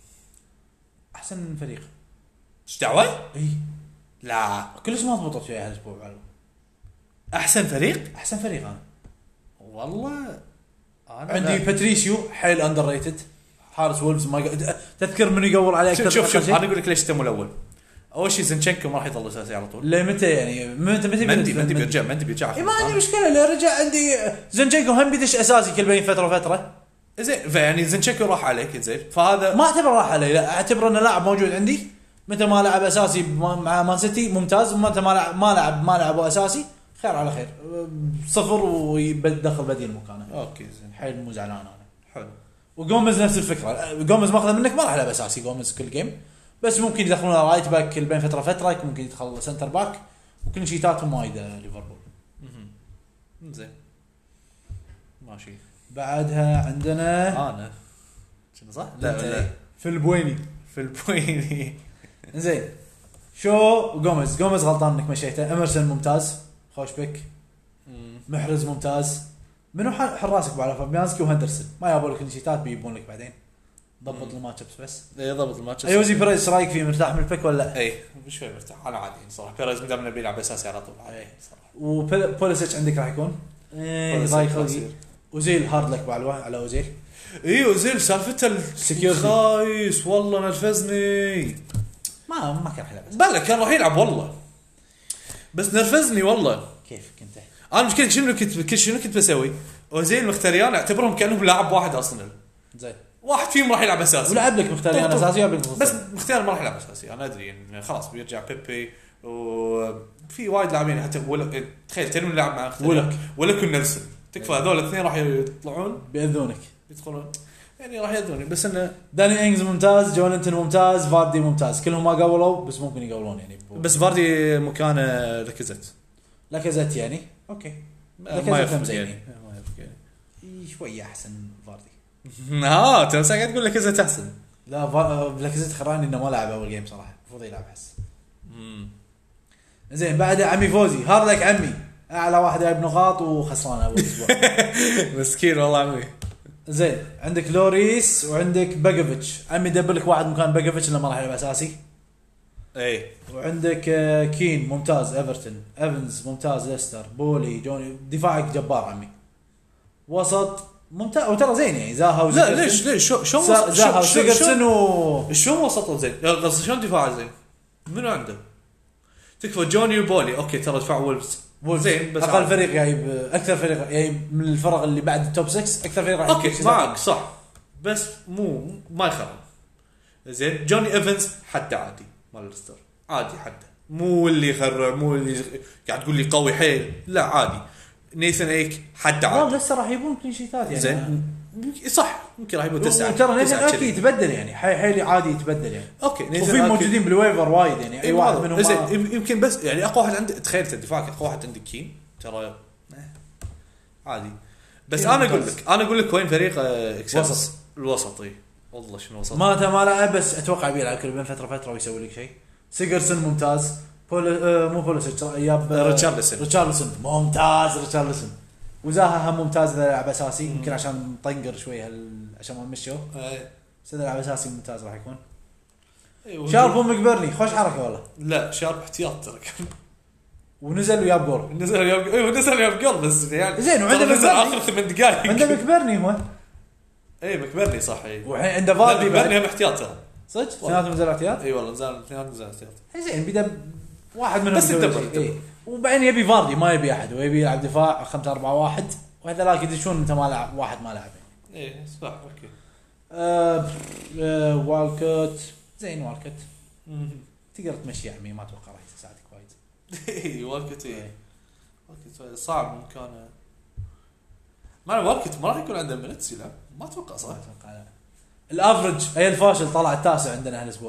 احسن فريق ايش دعوه؟ اي لا كلش ما ضبطت فيها هالاسبوع بعد. احسن فريق؟ احسن فريق انا والله انا عندي لا. باتريسيو حيل اندر ريتد حارس وولفز ما يق- تذكر من يقول عليه شوف أكثر شوف, شوف شيء؟ انا اقول لك ليش تم الاول اول شيء زنشنكو ما راح يضل اساسي على طول لمتى يعني متى متى مندي مندي بيرجع مندي بيرجع إيه ما عندي مشكله لو رجع عندي زنجيكو هم بيدش اساسي كل بين فتره وفتره زين فيعني زنشنكو راح عليك زين فهذا ما اعتبره راح علي لا اعتبره انه لاعب موجود عندي متى ما لعب اساسي مع مان سيتي ممتاز ومتى ما لعب ما لعب ما لعبه اساسي خير على خير صفر ويدخل بديل مكانه اوكي زين حيل مو زعلان انا حلو وجوميز نفس الفكره جوميز ماخذه منك ما راح يلعب اساسي جوميز كل جيم بس ممكن يدخلونه رايت باك كل بين فتره فتره ممكن يدخل سنتر باك وكل شيتاتهم وايد ليفربول زين ماشي بعدها عندنا انا شنو صح؟ لا لا في البويني في البويني زين شو جوميز جوميز غلطان انك مشيته اميرسون ممتاز خوش بك محرز ممتاز منو حراسك ابو علي فابيانسكي وهندرسون ما يابوا لك الشيتات بيجيبون لك بعدين ضبط الماتش بس اي ضبط الماتش ايوزي بيريز ايش رايك فيه مرتاح من البيك ولا لا اي شوي مرتاح انا عادي صراحه بيريز مدام انه بيلعب اساسي على طول عادي صراحه وبوليسيتش عندك راح يكون ايه ضايق خلقي اوزيل هارد لك بعلوه على اوزيل اي اوزيل سالفته الخايس والله نرفزني ما ما كان حلو بس بلا كان راح يلعب والله بس نرفزني والله كيف كنت انا مشكلة شنو كنت كل شنو كنت بسوي اوزيل مختاريان اعتبرهم كانهم لاعب واحد اصلا زين واحد فيهم راح يلعب اساسي ولعب لك مختار انا اساسي بس مختار ما راح يلعب اساسي انا ادري يعني خلاص بيرجع بيبي وفي وايد لاعبين حتى ولا تخيل تنو يلعب مع ولك ولك ونلسون تكفى هذول الاثنين راح يطلعون بيأذونك يدخلون يعني راح يأذوني بس انه داني انجز ممتاز جوناتhan ممتاز فاردي ممتاز كلهم ما قولوا بس ممكن يقولون يعني بس فاردي مكانه ركزت لاكازيت يعني اوكي ما يفهم زين شويه احسن فاردي ها انت قاعد تقول لاكازيت احسن لا لاكازيت خراني انه ما لعب اول جيم صراحه المفروض يلعب حس زين بعده عمي فوزي هارد لك عمي اعلى واحد جايب نقاط وخسران اول اسبوع مسكين والله عمي زين عندك لوريس وعندك باجوفيتش. عمي دبلك واحد مكان باجوفيتش لما راح يلعب اساسي. اي وعندك آه، كين ممتاز ايفرتون، ايفنز ممتاز ليستر، بولي جوني. دفاعك جبار عمي. وسط ممتاز وترى زين يعني زاها لا ليش ليش شو شو زا- زاها وسيجرسون و شو وسطه زين؟ قصدي شلون دفاعه زين؟ منو عنده؟ تكفى جوني وبولي اوكي ترى دفاع وولفز زين بس اقل فريق جايب اكثر فريق جايب من الفرق اللي بعد التوب ستة. اكثر فريق راح اوكي يكون معك صح بس مو ما يخرب. زين جوني ايفنز حتى عادي مال ليستر عادي حتى مو اللي يخرع مو اللي قاعد تقول لي قوي حيل لا عادي. نيثن ايك حتى عادي. لا لسه راح يبون كل شيءات يعني زين صح ممكن راح يبون تسعة. ترى نيثن ايك يتبدل يعني حي حيلي عادي يتبدل يعني. اوكي وفي موجودين بالويفر وايد يعني اي واحد منهم زين ما... يمكن بس يعني اقوى واحد عندك تخيل دفاعك اقوى واحد عندك كين ترى عادي. بس كين انا اقول ممتاز. لك انا اقول لك وين فريق اكسس وسط. الوسطي والله شنو وسط ما ما لعب بس اتوقع بيلعب كل بين فتره فتره ويسوي لك شيء. سيجرسون ممتاز. بول آه مو بوليسيتش ياب آه ريتشارلسون. ريتشارلسون ممتاز. ريتشارلسون وزاها هم ممتاز اذا لعب اساسي. يمكن عشان طنقر شوي هال عشان ما مشوا بس اذا لعب اساسي ممتاز راح يكون. أيوة. شارب ومقبرني خوش حركه والله. لا شارب احتياط ترى ونزل وياب جول. نزل يوم ايوه نزل يوم قلب بس يعني زين وعنده نزل مكبرني. اخر ثمان دقائق عنده مقبرني هو اي مكبرني صح اي وحين عنده فاردي مكبرني بعد هم احتياط ترى صدق اثنيناتهم نزلوا احتياط. اي والله نزل اثنين نزل احتياط زين بدا واحد منهم بس يسوي يدبر، شيء. يدبر. إيه. وبعدين يبي فاردي ما يبي احد ويبي يلعب دفاع خمسة أربعة واحد وهذا يدشون انت ما لعب واحد ما لعب يعني. اي صح اوكي آه آه والكوت زين والكوت تقدر تمشي يا عمي ما اتوقع راح يساعدك وايد. اي وقت اي وقت صعب مكانه ما وقت ما راح يكون عنده منتس يلعب ما اتوقع صح. ما اتوقع لا. الافرج اي الفاشل طلع التاسع عندنا هالاسبوع.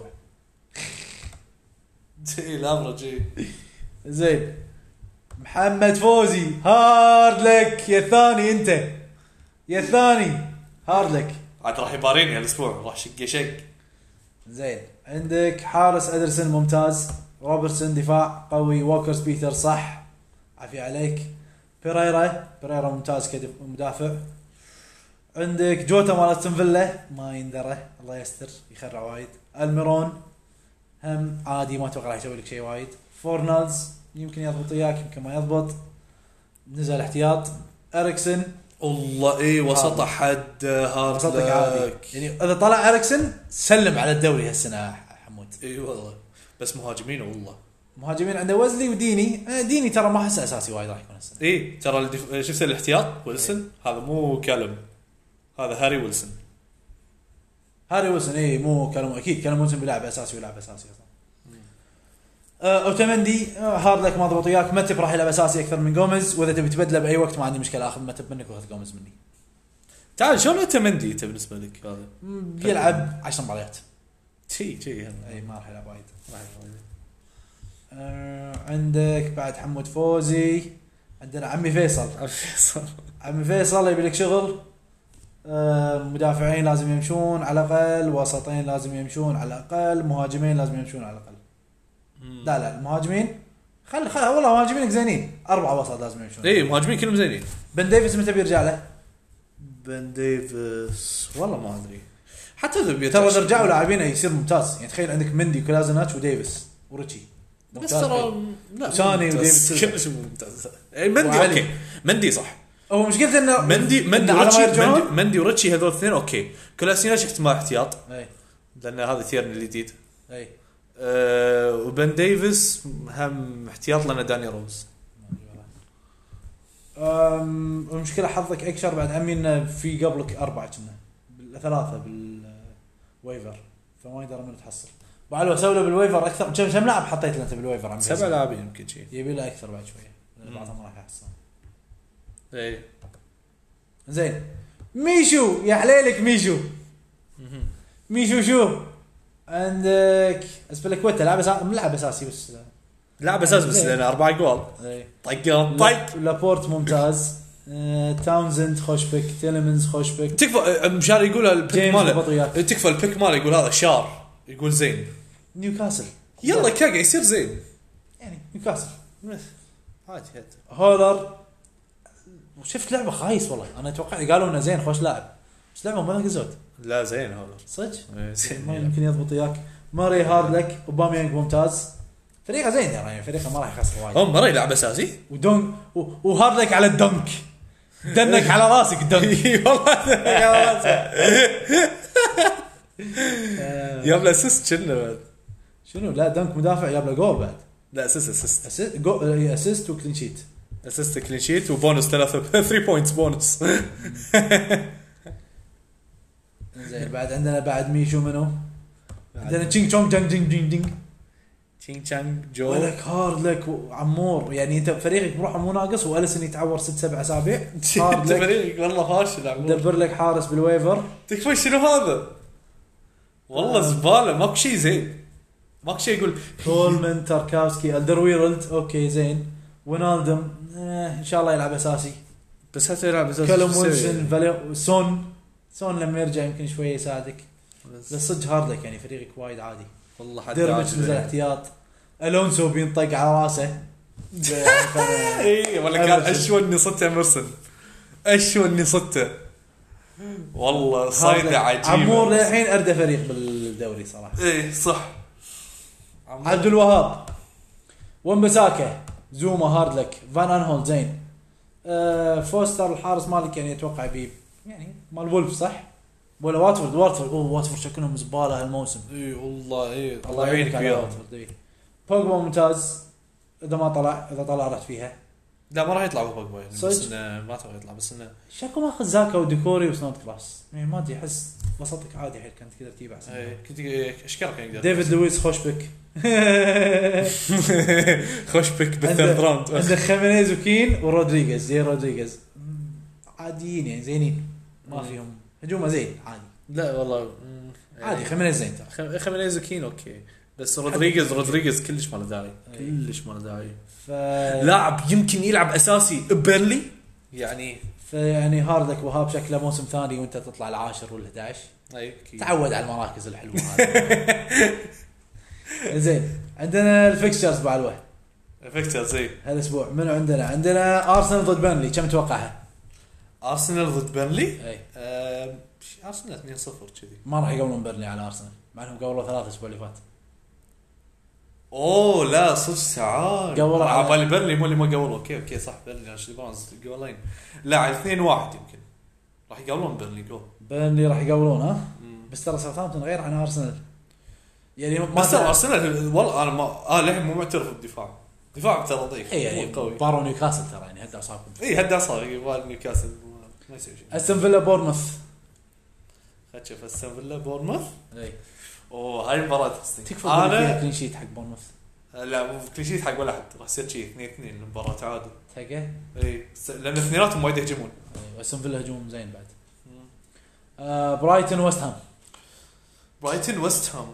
اي الافرج اي زين محمد فوزي هارد لك يا الثاني انت يا الثاني هارد لك. عاد راح يباريني هالاسبوع راح شق شق. زين عندك حارس ادرسون ممتاز. روبرتسون دفاع قوي. ووكرز بيتر صح عافية عليك. بيريرا بيريرا ممتاز كمدافع. عندك جوتا مال استون فيلا ما يندره الله يستر يخرع وايد. الميرون هم عادي ما اتوقع راح يسوي لك شيء وايد. فورنالز يمكن يضبط وياك يمكن ما يضبط نزل احتياط. اريكسن والله اي وسط حد هارد وسطك عادي يعني اذا طلع اريكسن سلم على الدوري هالسنه حمود. اي والله بس مهاجمين والله مهاجمين عنده وزلي وديني. ديني ترى ما احسه اساسي وايد راح يكون السنه. اي ترى الدف... شفت الاحتياط ويلسون هذا مو كلم هذا هاري ويلسون. هاري ويلسون اي مو كلام اكيد كلام ويلسون بيلعب اساسي ويلعب اساسي اصلا. آه اوتمندي آه هارد لك ما ضبط وياك. متب راح يلعب اساسي اكثر من جوميز واذا تبي تبدله باي وقت ما عندي مشكله اخذ متب منك واخذ جوميز مني. تعال شلون انت مندي انت بالنسبه لك هذا بيلعب عشر مباريات شي شي اي ما راح يلعب وايد. آه عندك بعد حمود فوزي. عندنا عمي فيصل. عمي فيصل يبي لك شغل. آه مدافعين لازم يمشون على الاقل. وسطين لازم يمشون على الاقل. مهاجمين لازم يمشون على الاقل. لا لا المهاجمين خل خل والله مهاجمينك زينين. اربعه وسط لازم يمشون. اي مهاجمين كلهم زينين. بن ديفيس متى بيرجع له؟ بن ديفيس والله ما ادري حتى اذا بيرجع ترى اذا رجعوا لاعبين يصير ممتاز يعني. تخيل عندك مندي كولازيناتش وديفيس وريتشي بس ترى لا ساني وديفيس كلش ممتاز. اي مندي وعلي. اوكي مندي صح. هو مشكلته انه مندي مندي إنه على ما وريتشي يرجعون. مندي, مندي وريتشي هذول الاثنين اوكي. كولاسيناش احتمال احتياط اي لان هذا ثيرن الجديد. اي أه وبن ديفيس هم احتياط لنا داني روز. أم المشكله حظك اكثر بعد عمي انه في قبلك اربعه كنا ثلاثه بالويفر فما يقدر من تحصل. بعد لو سووا له بالويفر اكثر كم كم لاعب حطيت له انت بالويفر عم سبع لاعبين يمكن شيء يبي له اكثر بعد شويه لان بعضهم راح يحصل. اي زين ميشو يا حليلك ميشو. ميشو شو عندك اسبلكويتا لاعب اساسي ملعب اساسي بس لاعب اساس بس لان اربع جوال طقهم طق. لابورت ممتاز. آه، تاونزند خوش بيك. تيلمنز خوش بيك. تكفى مشار يقول البيك جيمس ماله بطيات. تكفى البيك ماله يقول هذا شار يقول زين نيوكاسل يلا كاقع يصير زين يعني نيوكاسل. عادي هات هولر شفت لعبه خايس والله انا اتوقع قالوا انه زين خوش لاعب بس لعبه ما زود لا زين هذا صدق إيه، زين ما يعني. يمكن يضبط وياك. ماري هاردلك اوباميانج ممتاز فريقه زين يعني فريقه ما راح يخسر وايد. هم مرة يلعب اساسي ودونك و- وهاردلك على الدنك دنك على راسك دنك والله على راسه. جاب له اسيست كنا بعد. شنو لا دنك مدافع جاب له جول بعد لا اسيست اسيست اسيست جو اسيست وكلين شيت. اسيست كلين شيت وبونus ثلاثة ثلاثة بوينتس بونس. زين بعد عندنا بعد ميشو منو عندنا تشينج تشونج جنج جنج جنج جنج تشينج تشانج جو ولك هارد لك وعمور يعني انت فريقك بروحه مو ناقص واليسن يتعور ست سبع اسابيع هارد لك فريق والله فاشل عمور. دبر لك حارس بالويفر تكفى شنو هذا والله زباله ماكو شيء زين ماكو شيء يقول كولمان تاركاوسكي الدرويرلد اوكي زين ونالدم اه ان شاء الله يلعب اساسي. بس هسه يلعب اساسي كلم ويلسون فالي سون سون لما يرجع يمكن شويه يساعدك بس صدق هارد لك يعني فريقك وايد عادي. والله حد ديرمتش نزل احتياط الونسو بينطق على راسه. اي ولا كان اشو اني صدته مرسل اشو اني صدته والله صيده عجيبه. عمور للحين ارده فريق بالدوري صراحه. ايه صح. عبد الوهاب ومبساكه زوما هارد لك فان انهول زين. أه فوستر الحارس مالك يعني اتوقع بيه يعني مال وولف صح ولا واتفورد واتفورد اوه واتفورد شكلهم زباله هالموسم. اي والله اي الله يعينك على واتفورد. بوجبا ممتاز اذا ما طلع اذا طلع رحت فيها. لا ما راح يطلع بوجبا يعني صدق؟ بس انه ما راح يطلع بس انه شكو ماخذ زاكا وديكوري وسنود كلاس يعني ما ادري احس وسطك عادي حيل كانت كذا تجيب احسن. اي كنت اشكرك يقدر ديفيد لويس خوش بك. خوش بك بالثيرد راوند. عندك خيمينيز وكين ورودريغيز زي رودريغيز عاديين يعني زينين ما فيهم هجومه زين عادي. لا والله عادي خيمينيز زين ترى. خيمينيز وكين اوكي بس رودريغيز رودريغيز كلش ما له داعي كلش ما له داعي. ف لاعب يمكن يلعب اساسي بيرلي يعني فيعني هاردك وهاب شكله موسم ثاني وانت تطلع العاشر وال11. اي تعود على المراكز الحلوه هذه. زين عندنا الفيكستشرز بعلوه فيكتور زي هالاسبوع منو عندنا عندنا ارسنال ضد بيرنلي كم تتوقعها؟ ارسنال ضد بيرلي اي أه... ارسنال اثنين صفر كذي. ما راح يقولون بيرنلي على ارسنال مع انهم قولوا ثلاثة اسبوع اللي فات. اوه لا صدق تعال قولوا على- على بالي بيرلي مو اللي ما قولوا اوكي اوكي صح بيرلي عشان برونز قولين لا على اثنين واحد يمكن راح يقولون بيرلي جو بيرنلي راح يقولون ها بس ترى ساوثهامبتون غير عن ارسنال يعني ما بس ترى ارسنال والله انا ما اه للحين مو معترف بالدفاع دفاع ترى ضعيف اي يعني مو قوي بارو نيوكاسل ترى يعني هدا اصابهم. اي هدا صار يبغى نيوكاسل ما يسوي شيء. استون فيلا بورنموث خلينا نشوف استون فيلا بورنموث. اي اوه هاي المباراه تحسني تكفى فيها انا كلين شيت حق بورنموث لا مو كليشيت حق ولا احد راح يصير شيء اثنين اثنين المباراه تعادل. تلقى اي لان اثنيناتهم وايد يهجمون. استون فيلا هجوم زين بعد. آه برايتون ويست هام. برايتون ويست هام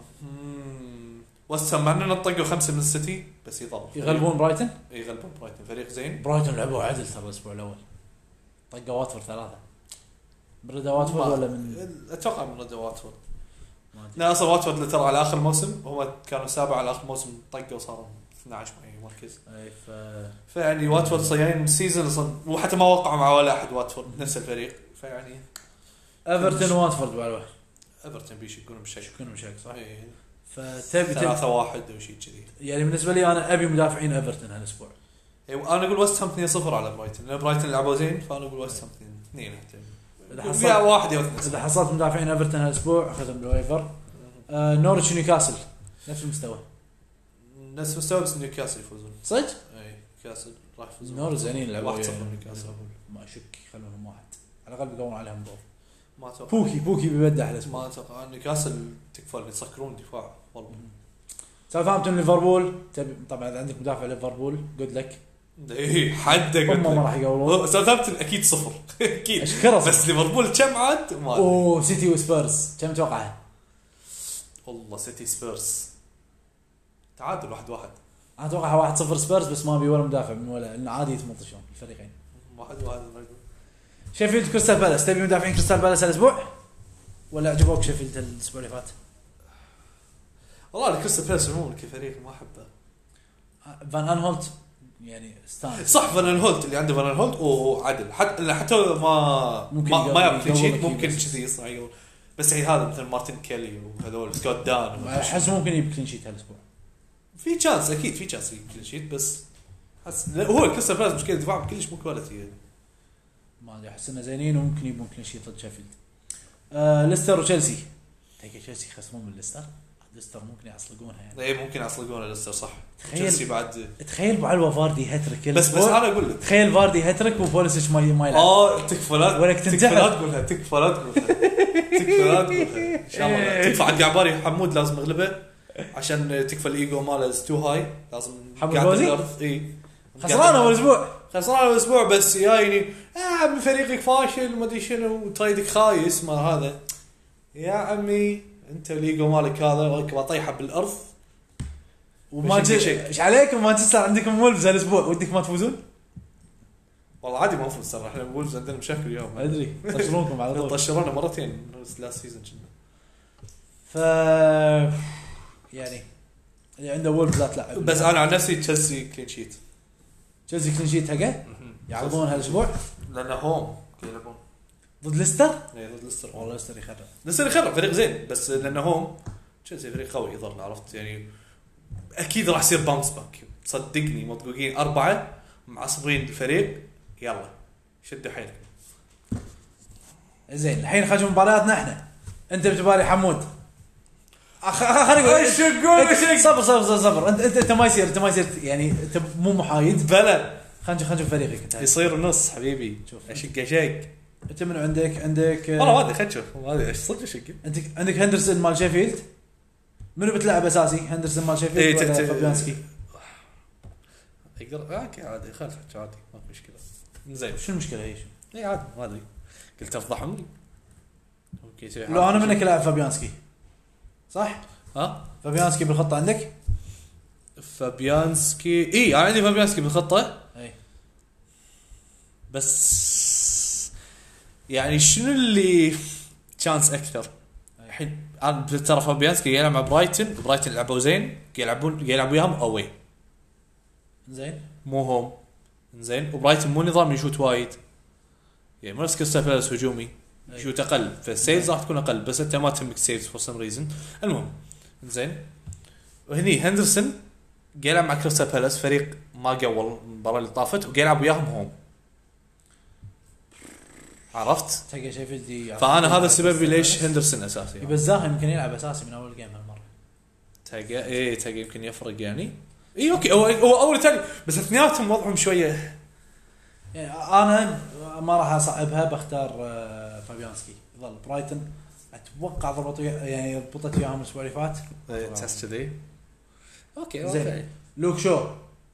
ويست هام مع اننا طقوا خمسه من السيتي بس يضرب يغلبون برايتون. يغلبون برايتون فريق زين. برايتون لعبوا عدل ترى الاسبوع الاول طقوا واتفورد ثلاثه. بردا واتفورد ولا من اتوقع من رد واتفورد. ما أدري. لا اصلا واتفورد اللي ترى على اخر موسم هم كانوا سابع على اخر موسم طقوا صاروا اثنا عشر مركز. اي ف فيعني واتفورد صيانين سيزون اصلا وحتى ما وقعوا مع ولا احد واتفورد نفس الفريق فيعني ايفرتون واتفورد بالوه ايفرتون بيشكون بشكل كلهم شيك صح. إيه. فتبي ثلاثة واحد او شيء كذي. يعني بالنسبه لي انا ابي مدافعين ايفرتون هالاسبوع. إيه انا اقول ويست هام اثنين صفر على برايتون لان برايتون لعبوا زين فانا اقول ويست هام اثنين حتى اذا يا حصلت واحد يا اثنين. اذا حصلت مدافعين ايفرتون هالاسبوع اخذهم بالويفر. آه نورتش نيوكاسل نفس المستوى نفس مستوى بس نيوكاسل يفوزون. صدق. اي نيوكاسل راح يفوزون. نورتش زينين لعبوا واحد صفر نيوكاسل. ما اشك يخلونهم واحد على الاقل بيقولون عليهم دور. ما اتوقع بوكي بوكي بيبدع الاسبوع. ما اتوقع نيوكاسل تكفى اللي يسكرون دفاع والله. ساوثهامبتون ليفربول تبي طبعا عندك مدافع ليفربول جود لك. اي حد هم ما راح يقولون. ساوثهامبتون اكيد صفر اكيد اشكره بس ليفربول كم عاد ما أدري. اوه سيتي وسبيرز كم توقعها؟ والله سيتي سبيرز تعادل واحد واحد. انا اتوقع واحد صفر سبيرز بس ما بي ولا مدافع من ولا لان عادي يتمطشون الفريقين. واحد واحد. شيفيلد كريستال بالاس تبي مدافعين كريستال بالاس الاسبوع ولا عجبوك شيفيلد الاسبوع اللي فات؟ والله كريستال بالاس عموما كفريق ما احبه. فان انهولت يعني استانس. صح فان هولت اللي عنده فان هولت وعدل حتى حتى ما ممكن ما, ما يقوي- يبكي شيء يقوي ممكن بس. كذي يصنع يقول. بس هي هذا مثل مارتن كيلي وهذول سكوت دان احس ممكن يجيب كلين شيت هالاسبوع. في تشانس اكيد في تشانس يمكن شيء بس حس لا، هو كريستال بالاس مشكله دفاعهم كلش مو كواليتي يعني. ما ادري احس انه زينين وممكن يبون كلين شيت ضد شيفيلد. آه ليستر وتشيلسي. تلقى تشيلسي يخصمون من ليستر. ليستر ممكن يعصلقونها يعني. اي ممكن يعصلقون ليستر صح. تخيل- تشيلسي بعد تخيل ابو علوه فاردي هاتريك بس بس انا اقول لك تخيل فاردي هاتريك وبوليسيتش ما ما يلعب. اه تكفى لا ولك تكفى تنتحر. لا تقولها تكفى لا تقولها تكفى لا تقولها ان شاء الله لا. تكفى على قعباري حمود لازم اغلبه عشان تكفى الايجو ماله تو هاي لازم حمود قاعد فوزي؟ الأرض. اي خسران اول اسبوع. خسران اول اسبوع بس جايني اه عمي فريقك فاشل ما ادري شنو وتريدك خايس ما هذا يا عمي انت الايجو مالك هذا راكب طيحه بالارض وما مش جي- شيء. ايش عليكم مانشستر عندكم وولفز هالاسبوع ودك ما تفوزون؟ والله عادي ما نفوز ترى احنا وولفز عندنا مشاكل اليوم ادري طشرونكم على طول. طشرونا مرتين لاست سيزون كنا ف يعني اللي عنده وولفز لا تلعب. بس انا عن نفسي تشيلسي كلين شيت تشيلسي كلين شيت حقه يعرضون هالاسبوع لانه هوم يلعبون ضد ليستر. اي ضد ليستر والله ليستر يخرب. ليستر يخرب فريق زين بس لانه هوم تشيلسي فريق قوي يظل عرفت يعني اكيد راح يصير باونس باك صدقني مطقوقين اربعه معصبين الفريق يلا شدوا حيلك. زين الحين خرج مبارياتنا احنا. انت بتباري حمود. اخ خليني ايش اقول صبر صبر صبر صبر انت انت انت ما يصير انت ما يصير يعني انت مو محايد. بلا خلينا خلينا نشوف فريقك انت. يصير نص حبيبي شوف. اشق اشق انت من عندك عندك والله ما ادري خلينا نشوف ما ادري ايش صدق اشق انت عندك هندرسون مال شيفيلد. منو بتلعب اساسي هندرسون مال شيفيلد إيه، ولا ت- ت- فابيانسكي؟ اقدر اوكي عادي خلف عادي ما في مشكله زين شو المشكله هي شو؟ اي عادي ما ادري قلت افضحهم اوكي سوي لو انا منك العب فابيانسكي صح؟ ها فابيانسكي بالخطه عندك؟ فابيانسكي اي انا عندي فابيانسكي بالخطه اي بس يعني شنو اللي تشانس اكثر الحين انا ترى فابيانسكي يلعب مع برايتن برايتن لعبوا زين يلعبون يلعبوا وياهم اوي زين مو هوم زين وبرايتن مو نظام يشوت وايد يعني مو نفس كريستال بالاس هجومي يشوت اقل فالسيلز راح تكون اقل بس انت ما تهمك سيلز فور سم ريزن المهم زين وهني هندرسون يلعب مع كريستال بالاس فريق ما قول المباراه اللي طافت ويلعب وياهم هوم عرفت تلقى شيفيلد يعرف- فانا هذا السبب ليش هندرسون اساسي يبقى الزاهي يمكن يلعب اساسي من اول جيم هالمره. تلقى ايه تلقى يمكن يفرق يعني اي اوكي هو هو اول ثاني بس اثنيناتهم وضعهم شويه يعني انا ما راح اصعبها بختار آه، فابيانسكي يظل برايتن اتوقع ضبطوا يعني ضبطت وياهم الاسبوع اللي فات. تحس كذي اوكي زين. اوكي لوك شو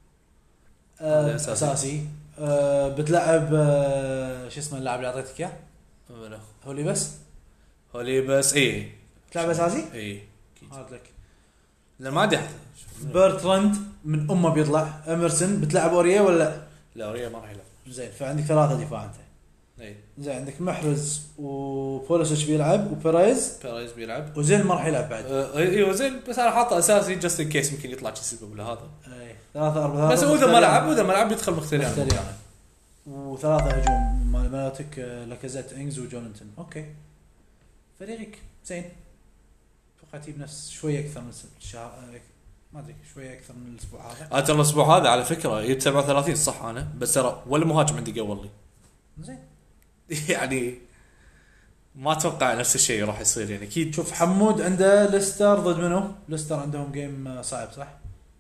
آه هذا أساسي. اساسي آه بتلعب آه شو اسمه اللاعب اللي اعطيتك اياه ولا هولي بس هولي بس ايه تلعب اساسي ايه هارد لك. لا ما ادري بيرتراند من امه بيطلع. اميرسون بتلعب اوريه ولا لا اوريا ما راح يلعب زين فعندك ثلاثه دفاع انت. ايه زين عندك محرز وبوليسيتش بيلعب وبيريز بيريز بيلعب وزين ما راح يلعب بعد. ايوه زين بس انا حاطه اساسي جاست ان كيس يمكن يطلع شي سبب ولا هذا اي ثلاثة أربعة بس هو اذا ما لعب واذا ما لعب يدخل مختريان مختريان وثلاثة هجوم مال- مالتك آه، لاكازيت انجز وجوناتhan. اوكي فريقك زين توقعت يجيب نفس شوية أكثر من الشهر آه، ما أدري شوية أكثر من الأسبوع هذا. انا ترى الاسبوع هذا على فكره جبت سبعة وثلاثين صح انا بس ترى ولا مهاجم عندي قول لي زين يعني ما اتوقع نفس الشيء راح يصير يعني اكيد شوف حمود عنده ليستر ضد منو؟ ليستر عندهم جيم آه، صعب صح؟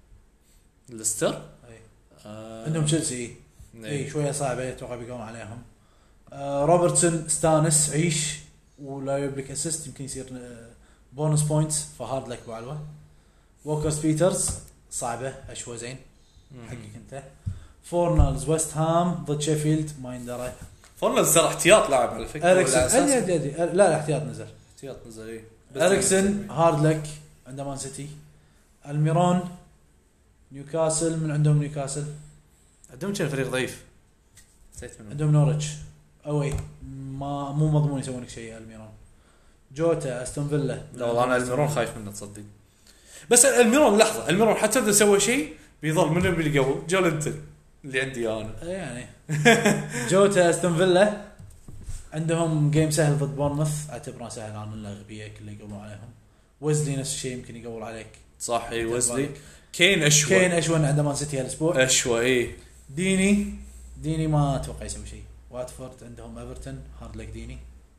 ليستر أي آه عندهم تشيلسي اي إيه. شويه صعبه اتوقع بيقوم عليهم. آه روبرتسون استانس عيش ولا يبلك اسيست يمكن يصير آه بونus بوينتس فهارد لك بعلوه. ووكرز بيترز صعبه اشوى زين حقك انت. فورنالز ويست هام ضد شيفيلد ما يندرى. فورنالز ترى احتياط لاعب على فكره اريكسون ولا أساسي؟ ادري ادري لا لا احتياط نزل. احتياط نزل ايه اريكسون هارد لك عنده مان سيتي. الميرون نيوكاسل من عندهم نيوكاسل عندهم كان فريق ضعيف نسيت منه عندهم نورتش اوي ما مو مضمون يسوون لك شيء الميرون. جوتا استون فيلا لا والله انا الميرون خايف منه تصدق بس الميرون لحظه الميرون حتى اذا سوى شيء بيظل منه اللي قبل جولنتن اللي عندي انا. إيه يعني جوتا استون فيلا عندهم جيم سهل ضد بورنموث، اعتبره سهل انا الاغبياء كله يقولون عليهم. ويزلي نفس الشيء يمكن يقول عليك. صح اي ويزلي. كين اشوى كين اشوى عند مان سيتي هالاسبوع. اشوى اي. ديني ديني ما اتوقع يسوي شيء. واتفورد عندهم ايفرتون هارد لك ديني.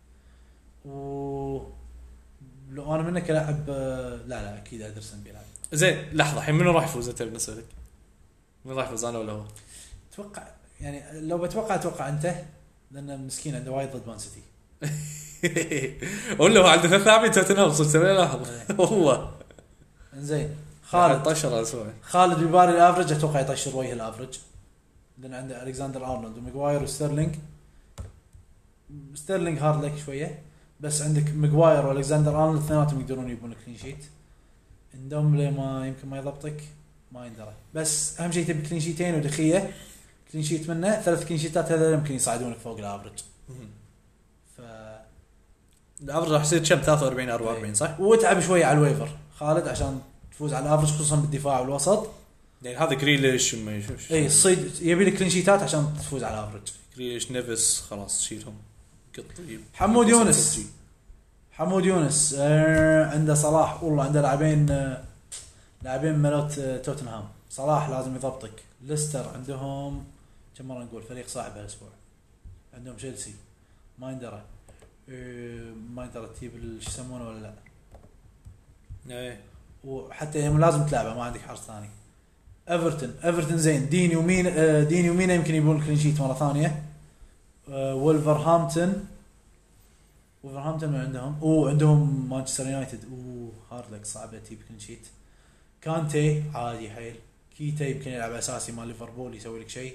و لو انا منك العب لا لا اكيد ادرسن بيلعب. زين لحظه الحين منو راح يفوز انت بالنسبه لك؟ من راح يفوز انا ولا هو؟ اتوقع يعني لو بتوقع اتوقع انت، لان مسكين عنده وايد ضد مان سيتي. قول له عنده ثلاث لاعبين توتنهام صرت لاحظ والله. زين خالد طشر اسبوع. خالد بيباري الافرج اتوقع يطشر وجه الافرج، لان عنده الكسندر ارنولد وماغواير وستيرلينج. ستيرلينج هارد لك شويه، بس عندك ماغواير والكسندر ارنولد اثنيناتهم يقدرون يبون كلين شيت. عندهم ليه ما يمكن ما يضبطك ما يندرى، بس اهم شيء تبي كلين شيتين ودخيه كلين شيت منه. ثلاث كلين شيتات هذول يمكن يصعدونك فوق الافرج. ف الافرج راح يصير كم ثلاثة وأربعين أربعة وأربعين صح؟ وتعب شويه على الويفر خالد عشان تفوز على الافرج، خصوصا بالدفاع والوسط. يعني هذا جريليش ما يشوفش. اي الصيد يبي لك كلين شيتات عشان تفوز على الافرج. جريليش نيفس خلاص شيلهم. قطيب. حمود يونس حمود يونس آه عنده صلاح، والله عنده لاعبين آه لاعبين ملوت آه توتنهام. صلاح لازم يضبطك. ليستر عندهم كم مره نقول فريق صعب هالاسبوع. عندهم تشيلسي ما يندرى آه ما يندرى تجيب شو يسمونه ولا لا. ايه وحتى يوم لازم تلعبه ما عندك حرص ثاني. ايفرتون ايفرتون زين. ديني ومين آه ديني ومين يمكن يبون كلين شيت مره ثانيه. آه وولفرهامبتون وولفرهامبتون من عندهم. وعندهم مانشستر يونايتد وهارد لك صعبه تجيب كلين شيت. كانتي عادي حيل. كيتا يمكن يلعب اساسي مال ليفربول يسوي لك شيء.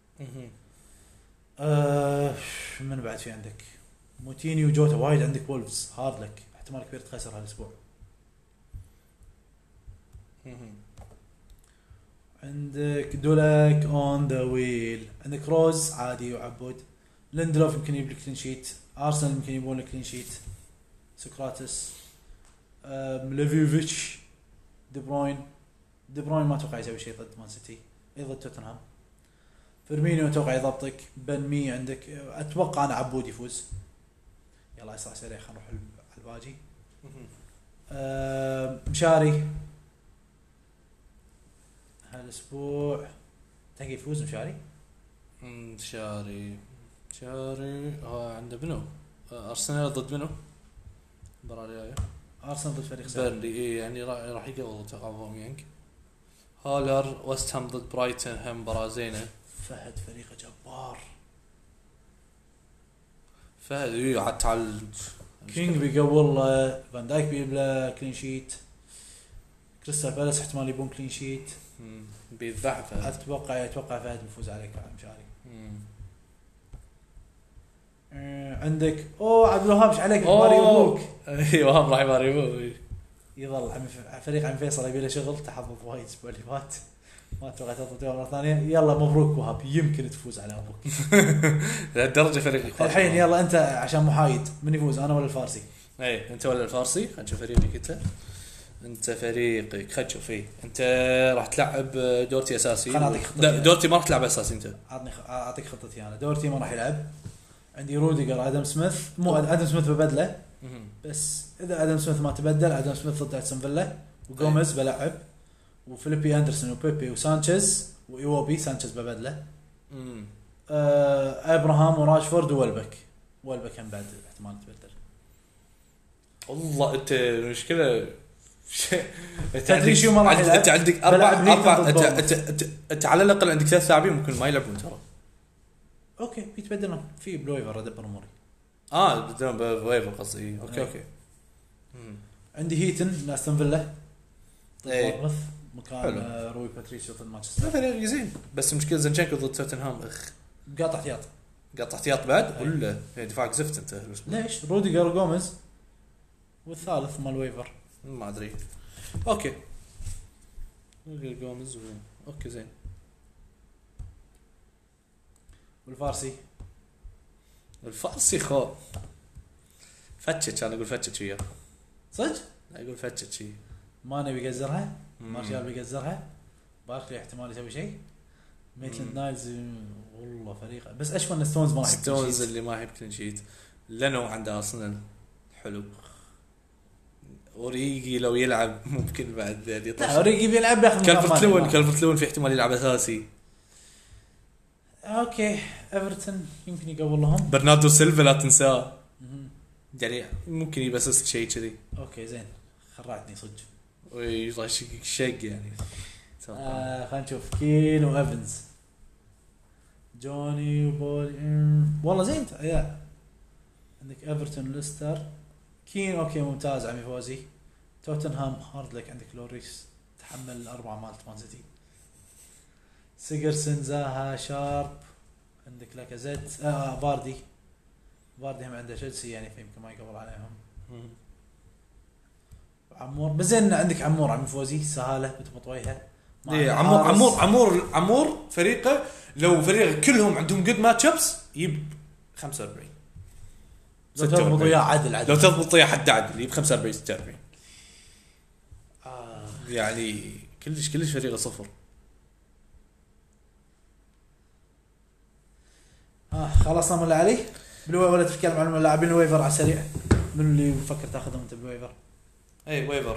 آه من بعد في عندك موتيني وجوتا وايد. عندك وولفز هارد لك احتمال كبير تخسر هالاسبوع. عندك دولك اون ذا ويل. عندك روز عادي وعبود. ليندلوف يمكن يجيب لك كلين شيت. ارسنال يمكن يبون لك كلين شيت. سقراطس مليفيفيتش دي بروين دي بروين ما اتوقع يسوي شيء ضد مان سيتي. اي ضد توتنهام. فيرمينيو اتوقع يضبطك. بن مي عندك اتوقع انا عبود يفوز. يلا اسرع سريع خلينا نروح على الباقي. أه مشاري هالاسبوع تلقى يفوز مشاري. مشاري مشاري اه عنده منو؟ ارسنال ضد منو؟ المباراة الجاية ارسنال ضد فريق سهل. بيرلي إيه يعني راح يقوض تقابلهم يانك. هالر وست هام ضد برايتون هم مباراة زينة. فهد فريقه جبار. فهد ايه حتى على كينج بيقول فان دايك بيجيب له كلين شيت. كريستال بالاس احتمال يبون كلين شيت. بيذبح فهد. اتوقع اتوقع فهد بيفوز عليك على مشاري. آه عندك اوه عبد الوهاب ايش عليك ماري ابوك. ايوه راح ماري ابوك. يظل عم فريق عم فيصل يبي له شغل تحضر وايد الاسبوع اللي فات ما اتوقع تضبط مره ثانيه. يلا مبروك وهاب يمكن تفوز على ابوك. لهالدرجه فريقك الحين يلا انت عشان محايد من يفوز انا ولا الفارسي؟ اي انت ولا الفارسي. خلينا نشوف فريقك انت. انت فريقك خلينا نشوف فيه. انت راح تلعب دورتي اساسي. دورتي ما راح تلعب اساسي. انت اعطني اعطيك خطتي انا. دورتي ما راح يلعب. عندي روديجر ادم سميث. مو ادم سميث ببدله بس اذا ادم سميث ما تبدل ادم سميث ضد استون فيلا. وغوميز بلعب وفيليبي اندرسون وبيبي وسانشيز وايوبي. سانشيز ببدله. آه ابراهام وراشفورد وولبك. وولبك هم بعد احتمال تبدل. والله انت المشكله تدري شو ما راح يلعب. انت عندك اربع اربع انت انت انت على الاقل عندك ثلاث لاعبين ممكن ما يلعبون ترى. اوكي بيتبدلون في بلويفر ادبر اموري. اه بدون بلويفر قصدي. اوكي أي. اوكي عندي هيتن استون فيلا اي مكان روي باتريسيو ضد مانشستر. فريق زين بس مشكله زنشنكو ضد توتنهام اخ قاطع احتياط. قاطع احتياط بعد ولا دفاعك زفت انت. ليش روديجر وغوميز والثالث مال ويفر ما ادري. اوكي روديجر جوميز و... اوكي زين. والفارسي الفارسي خو فتشت. انا اقول فتشت وياه صدق. لا يقول فتشت شيء. ما نبي يقزرها. مارشال بيقزرها. باركلي احتمال يسوي شيء. ميتلاند نايلز والله فريق، بس اشوى ان ستونز ما راح ستونز اللي ما يحب كلين شيت. لانه عنده ارسنال حلو. اوريجي لو يلعب ممكن بعد يعني لا اوريجي بيلعب بياخذ كالفرت لون كالفرت لون في احتمال يلعب اساسي. اوكي ايفرتون يمكن يقبل لهم. برناردو سيلفا لا تنساه يعني ممكن يبسس شيء كذي. اوكي زين خرعتني صدق ويطش شق يعني. آه خلينا نشوف كين وايفنز جوني وبول إم. والله زين يا عندك ايفرتون ليستر كين اوكي ممتاز عمي فوزي. توتنهام هارد لك عندك لوريس تحمل الاربعه مالت مان سيتي. سيجرسن زاها شارب عندك لاكازيت آه باردي باردي هم عنده تشيلسي يعني فيمكن ما يقبل عليهم. عمور بس زين عندك عمور عمي فوزي سهاله بتمط وجهه. إيه عمور عمور عمور عمور فريقه لو فريق كلهم عندهم جود ماتش ابس يجيب خمسة وأربعين. لو تضبط وياه عدل عدل لو تضبط وياه حد عدل يجيب خمسة وأربعين ستة وأربعين. آه. يعني كلش كلش فريقه صفر. اه خلصنا من اللي علي بالوي ولا تتكلم عن اللاعبين الويفر على السريع. من اللي بفكر تاخذهم انت بالويفر؟ اي ويفر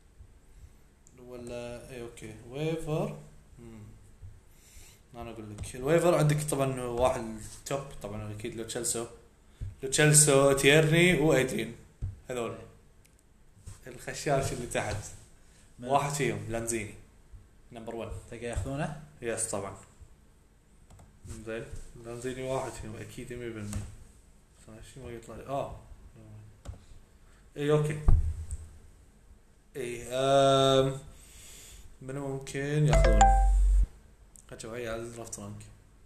ولا اي اوكي ويفر. امم انا اقول لك الويفر عندك طبعا واحد توب طبعا اكيد لو تشيلسو لو تشيلسو تيرني وايدين هذول الخشاش اللي تحت. واحد فيهم لانزيني نمبر واحد تلقى ياخذونه. يس طبعا زين لانزيني واحد فيهم اكيد مية بالمية. شو ما يطلع اه اي اوكي اي امم منو ممكن ياخذون خلينا ويا على الدرافت رانك.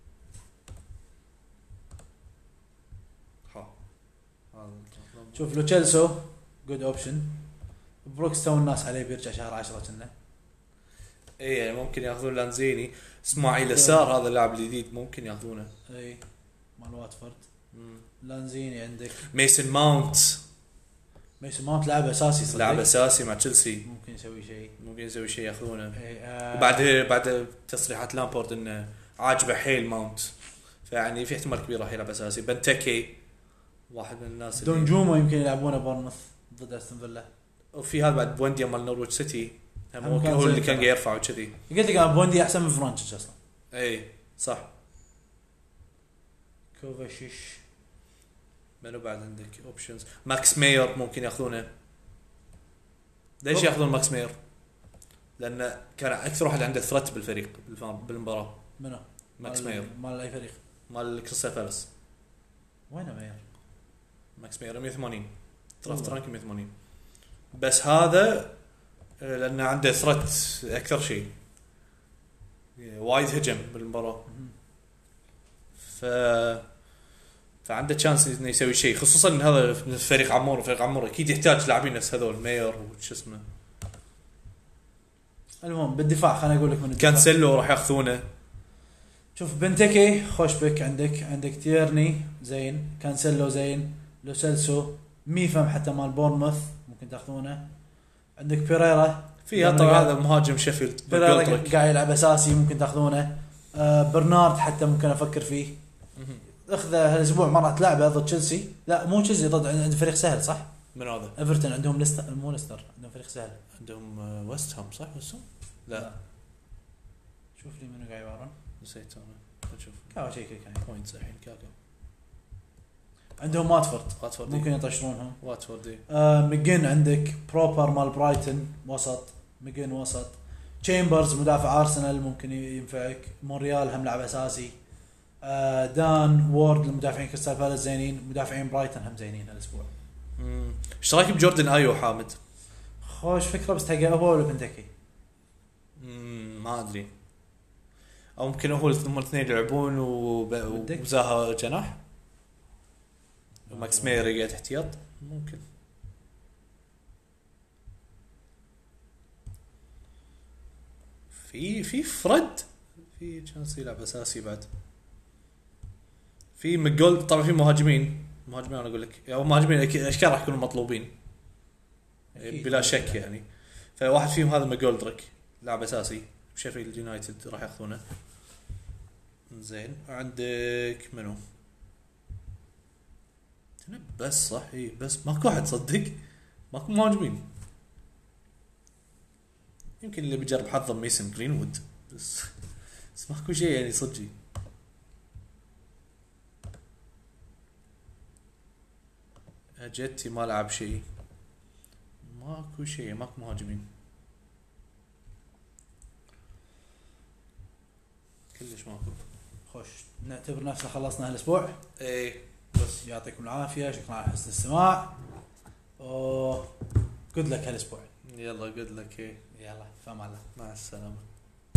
ها شوف لو تشيلسو جود اوبشن. بروكستون الناس عليه بيرجع شهر عشرة كنا. اي يعني ممكن ياخذون لانزيني. اسماعيل سار هذا اللاعب الجديد ممكن ياخذونه. اي مال واتفورد. لانزيني عندك ميسن ماونت. ميسن ماونت لاعب اساسي صدق. لاعب اساسي مع تشيلسي ممكن يسوي شيء ممكن يسوي شيء ياخذونه. آه وبعد بعد تصريحات لامبورد انه عاجبه حيل ماونت فيعني في احتمال كبير راح يلعب اساسي. بنتكي واحد من الناس دون جوما يمكن يلعبونه بورنموث ضد استون فيلا. وفي هذا بعد بونديا مال نورويتش سيتي ممكن هو اللي كان يرفع وكذي. قلت لك انا بوندي احسن من فرانتش اصلا. اي صح. كوفاشيش منو بعد عندك اوبشنز؟ ماكس ماير ممكن ياخذونه. ليش ياخذون ماكس ماير؟ لأنه كان أكثر واحد عنده ثرت بالفريق بالمباراة. منو؟ ماكس ماير. مال أي فريق؟ مال كريستال بالاس. وينه ماير؟ ماكس ماير مية وثمانين. درافت رانك مية وثمانين. بس هذا لأنه عنده ثرت أكثر شيء. وايد هجم بالمباراة. ف فعنده تشانس انه يسوي شيء خصوصا ان هذا فريق عمور وفريق عمور اكيد يحتاج لاعبين نفس هذول ماير وش اسمه. المهم بالدفاع خليني اقول لك من الدفاع كانسيلو راح ياخذونه. شوف بنتكي خوش بك عندك عندك تيرني زين كانسيلو زين لو سيلسو ميفهم حتى مال بورنموث ممكن تاخذونه. عندك بيريرا في طبعا هذا مهاجم شيفيلد بيريرا قاعد يلعب اساسي ممكن تاخذونه. آه برنارد حتى ممكن افكر فيه. اخذه هالاسبوع مره تلعبه ضد تشيلسي. لا مو تشيلسي ضد عند فريق سهل صح. من هذا ايفرتون عندهم ليستر مو ليستر عندهم فريق سهل عندهم ويست هام صح ويست هام لا. لا شوف لي منو قاعد يورون نسيت انا اشوف كاو شيء كان بوينتس الحين كاكا. عندهم واتفورد واتفورد ممكن يطشرونهم. واتفورد آه ميجن عندك بروبر مال برايتن وسط ميجن وسط. تشامبرز مدافع ارسنال ممكن ينفعك. مونريال هم لاعب اساسي. آه دان وورد المدافعين كريستال بالاس زينين. مدافعين برايتن هم زينين هالاسبوع. امم ايش رايك بجوردن ايو حامد؟ خوش فكره بس تلقى هو ولا بنتكي؟ امم ما ادري او ممكن هو هم الاثنين يلعبون وزاها جناح وماكس ماير يقعد احتياط ممكن. في في فرد في تشانس يلعب اساسي بعد. في مقول طبعا في مهاجمين مهاجمين انا اقول لك او مهاجمين اشكال راح يكونوا مطلوبين بلا شك يعني. فواحد فيهم هذا ماجولدريك لاعب اساسي بشيفيلد يونايتد راح ياخذونه. زين عندك منو بس صح اي بس ماكو واحد صدق ماكو مهاجمين يمكن اللي بيجرب حظه ميسن جرينوود بس بس ماكو شيء يعني صدقي اجتي ما لعب شيء ماكو شيء ماكو مهاجمين كلش ماكو خوش نعتبر نفسنا خلصنا هالاسبوع. ايه بس يعطيكم العافيه شكرا على حسن الاستماع و جود لك هالاسبوع. يلا جود لك ايه يلا فما الله مع السلامه.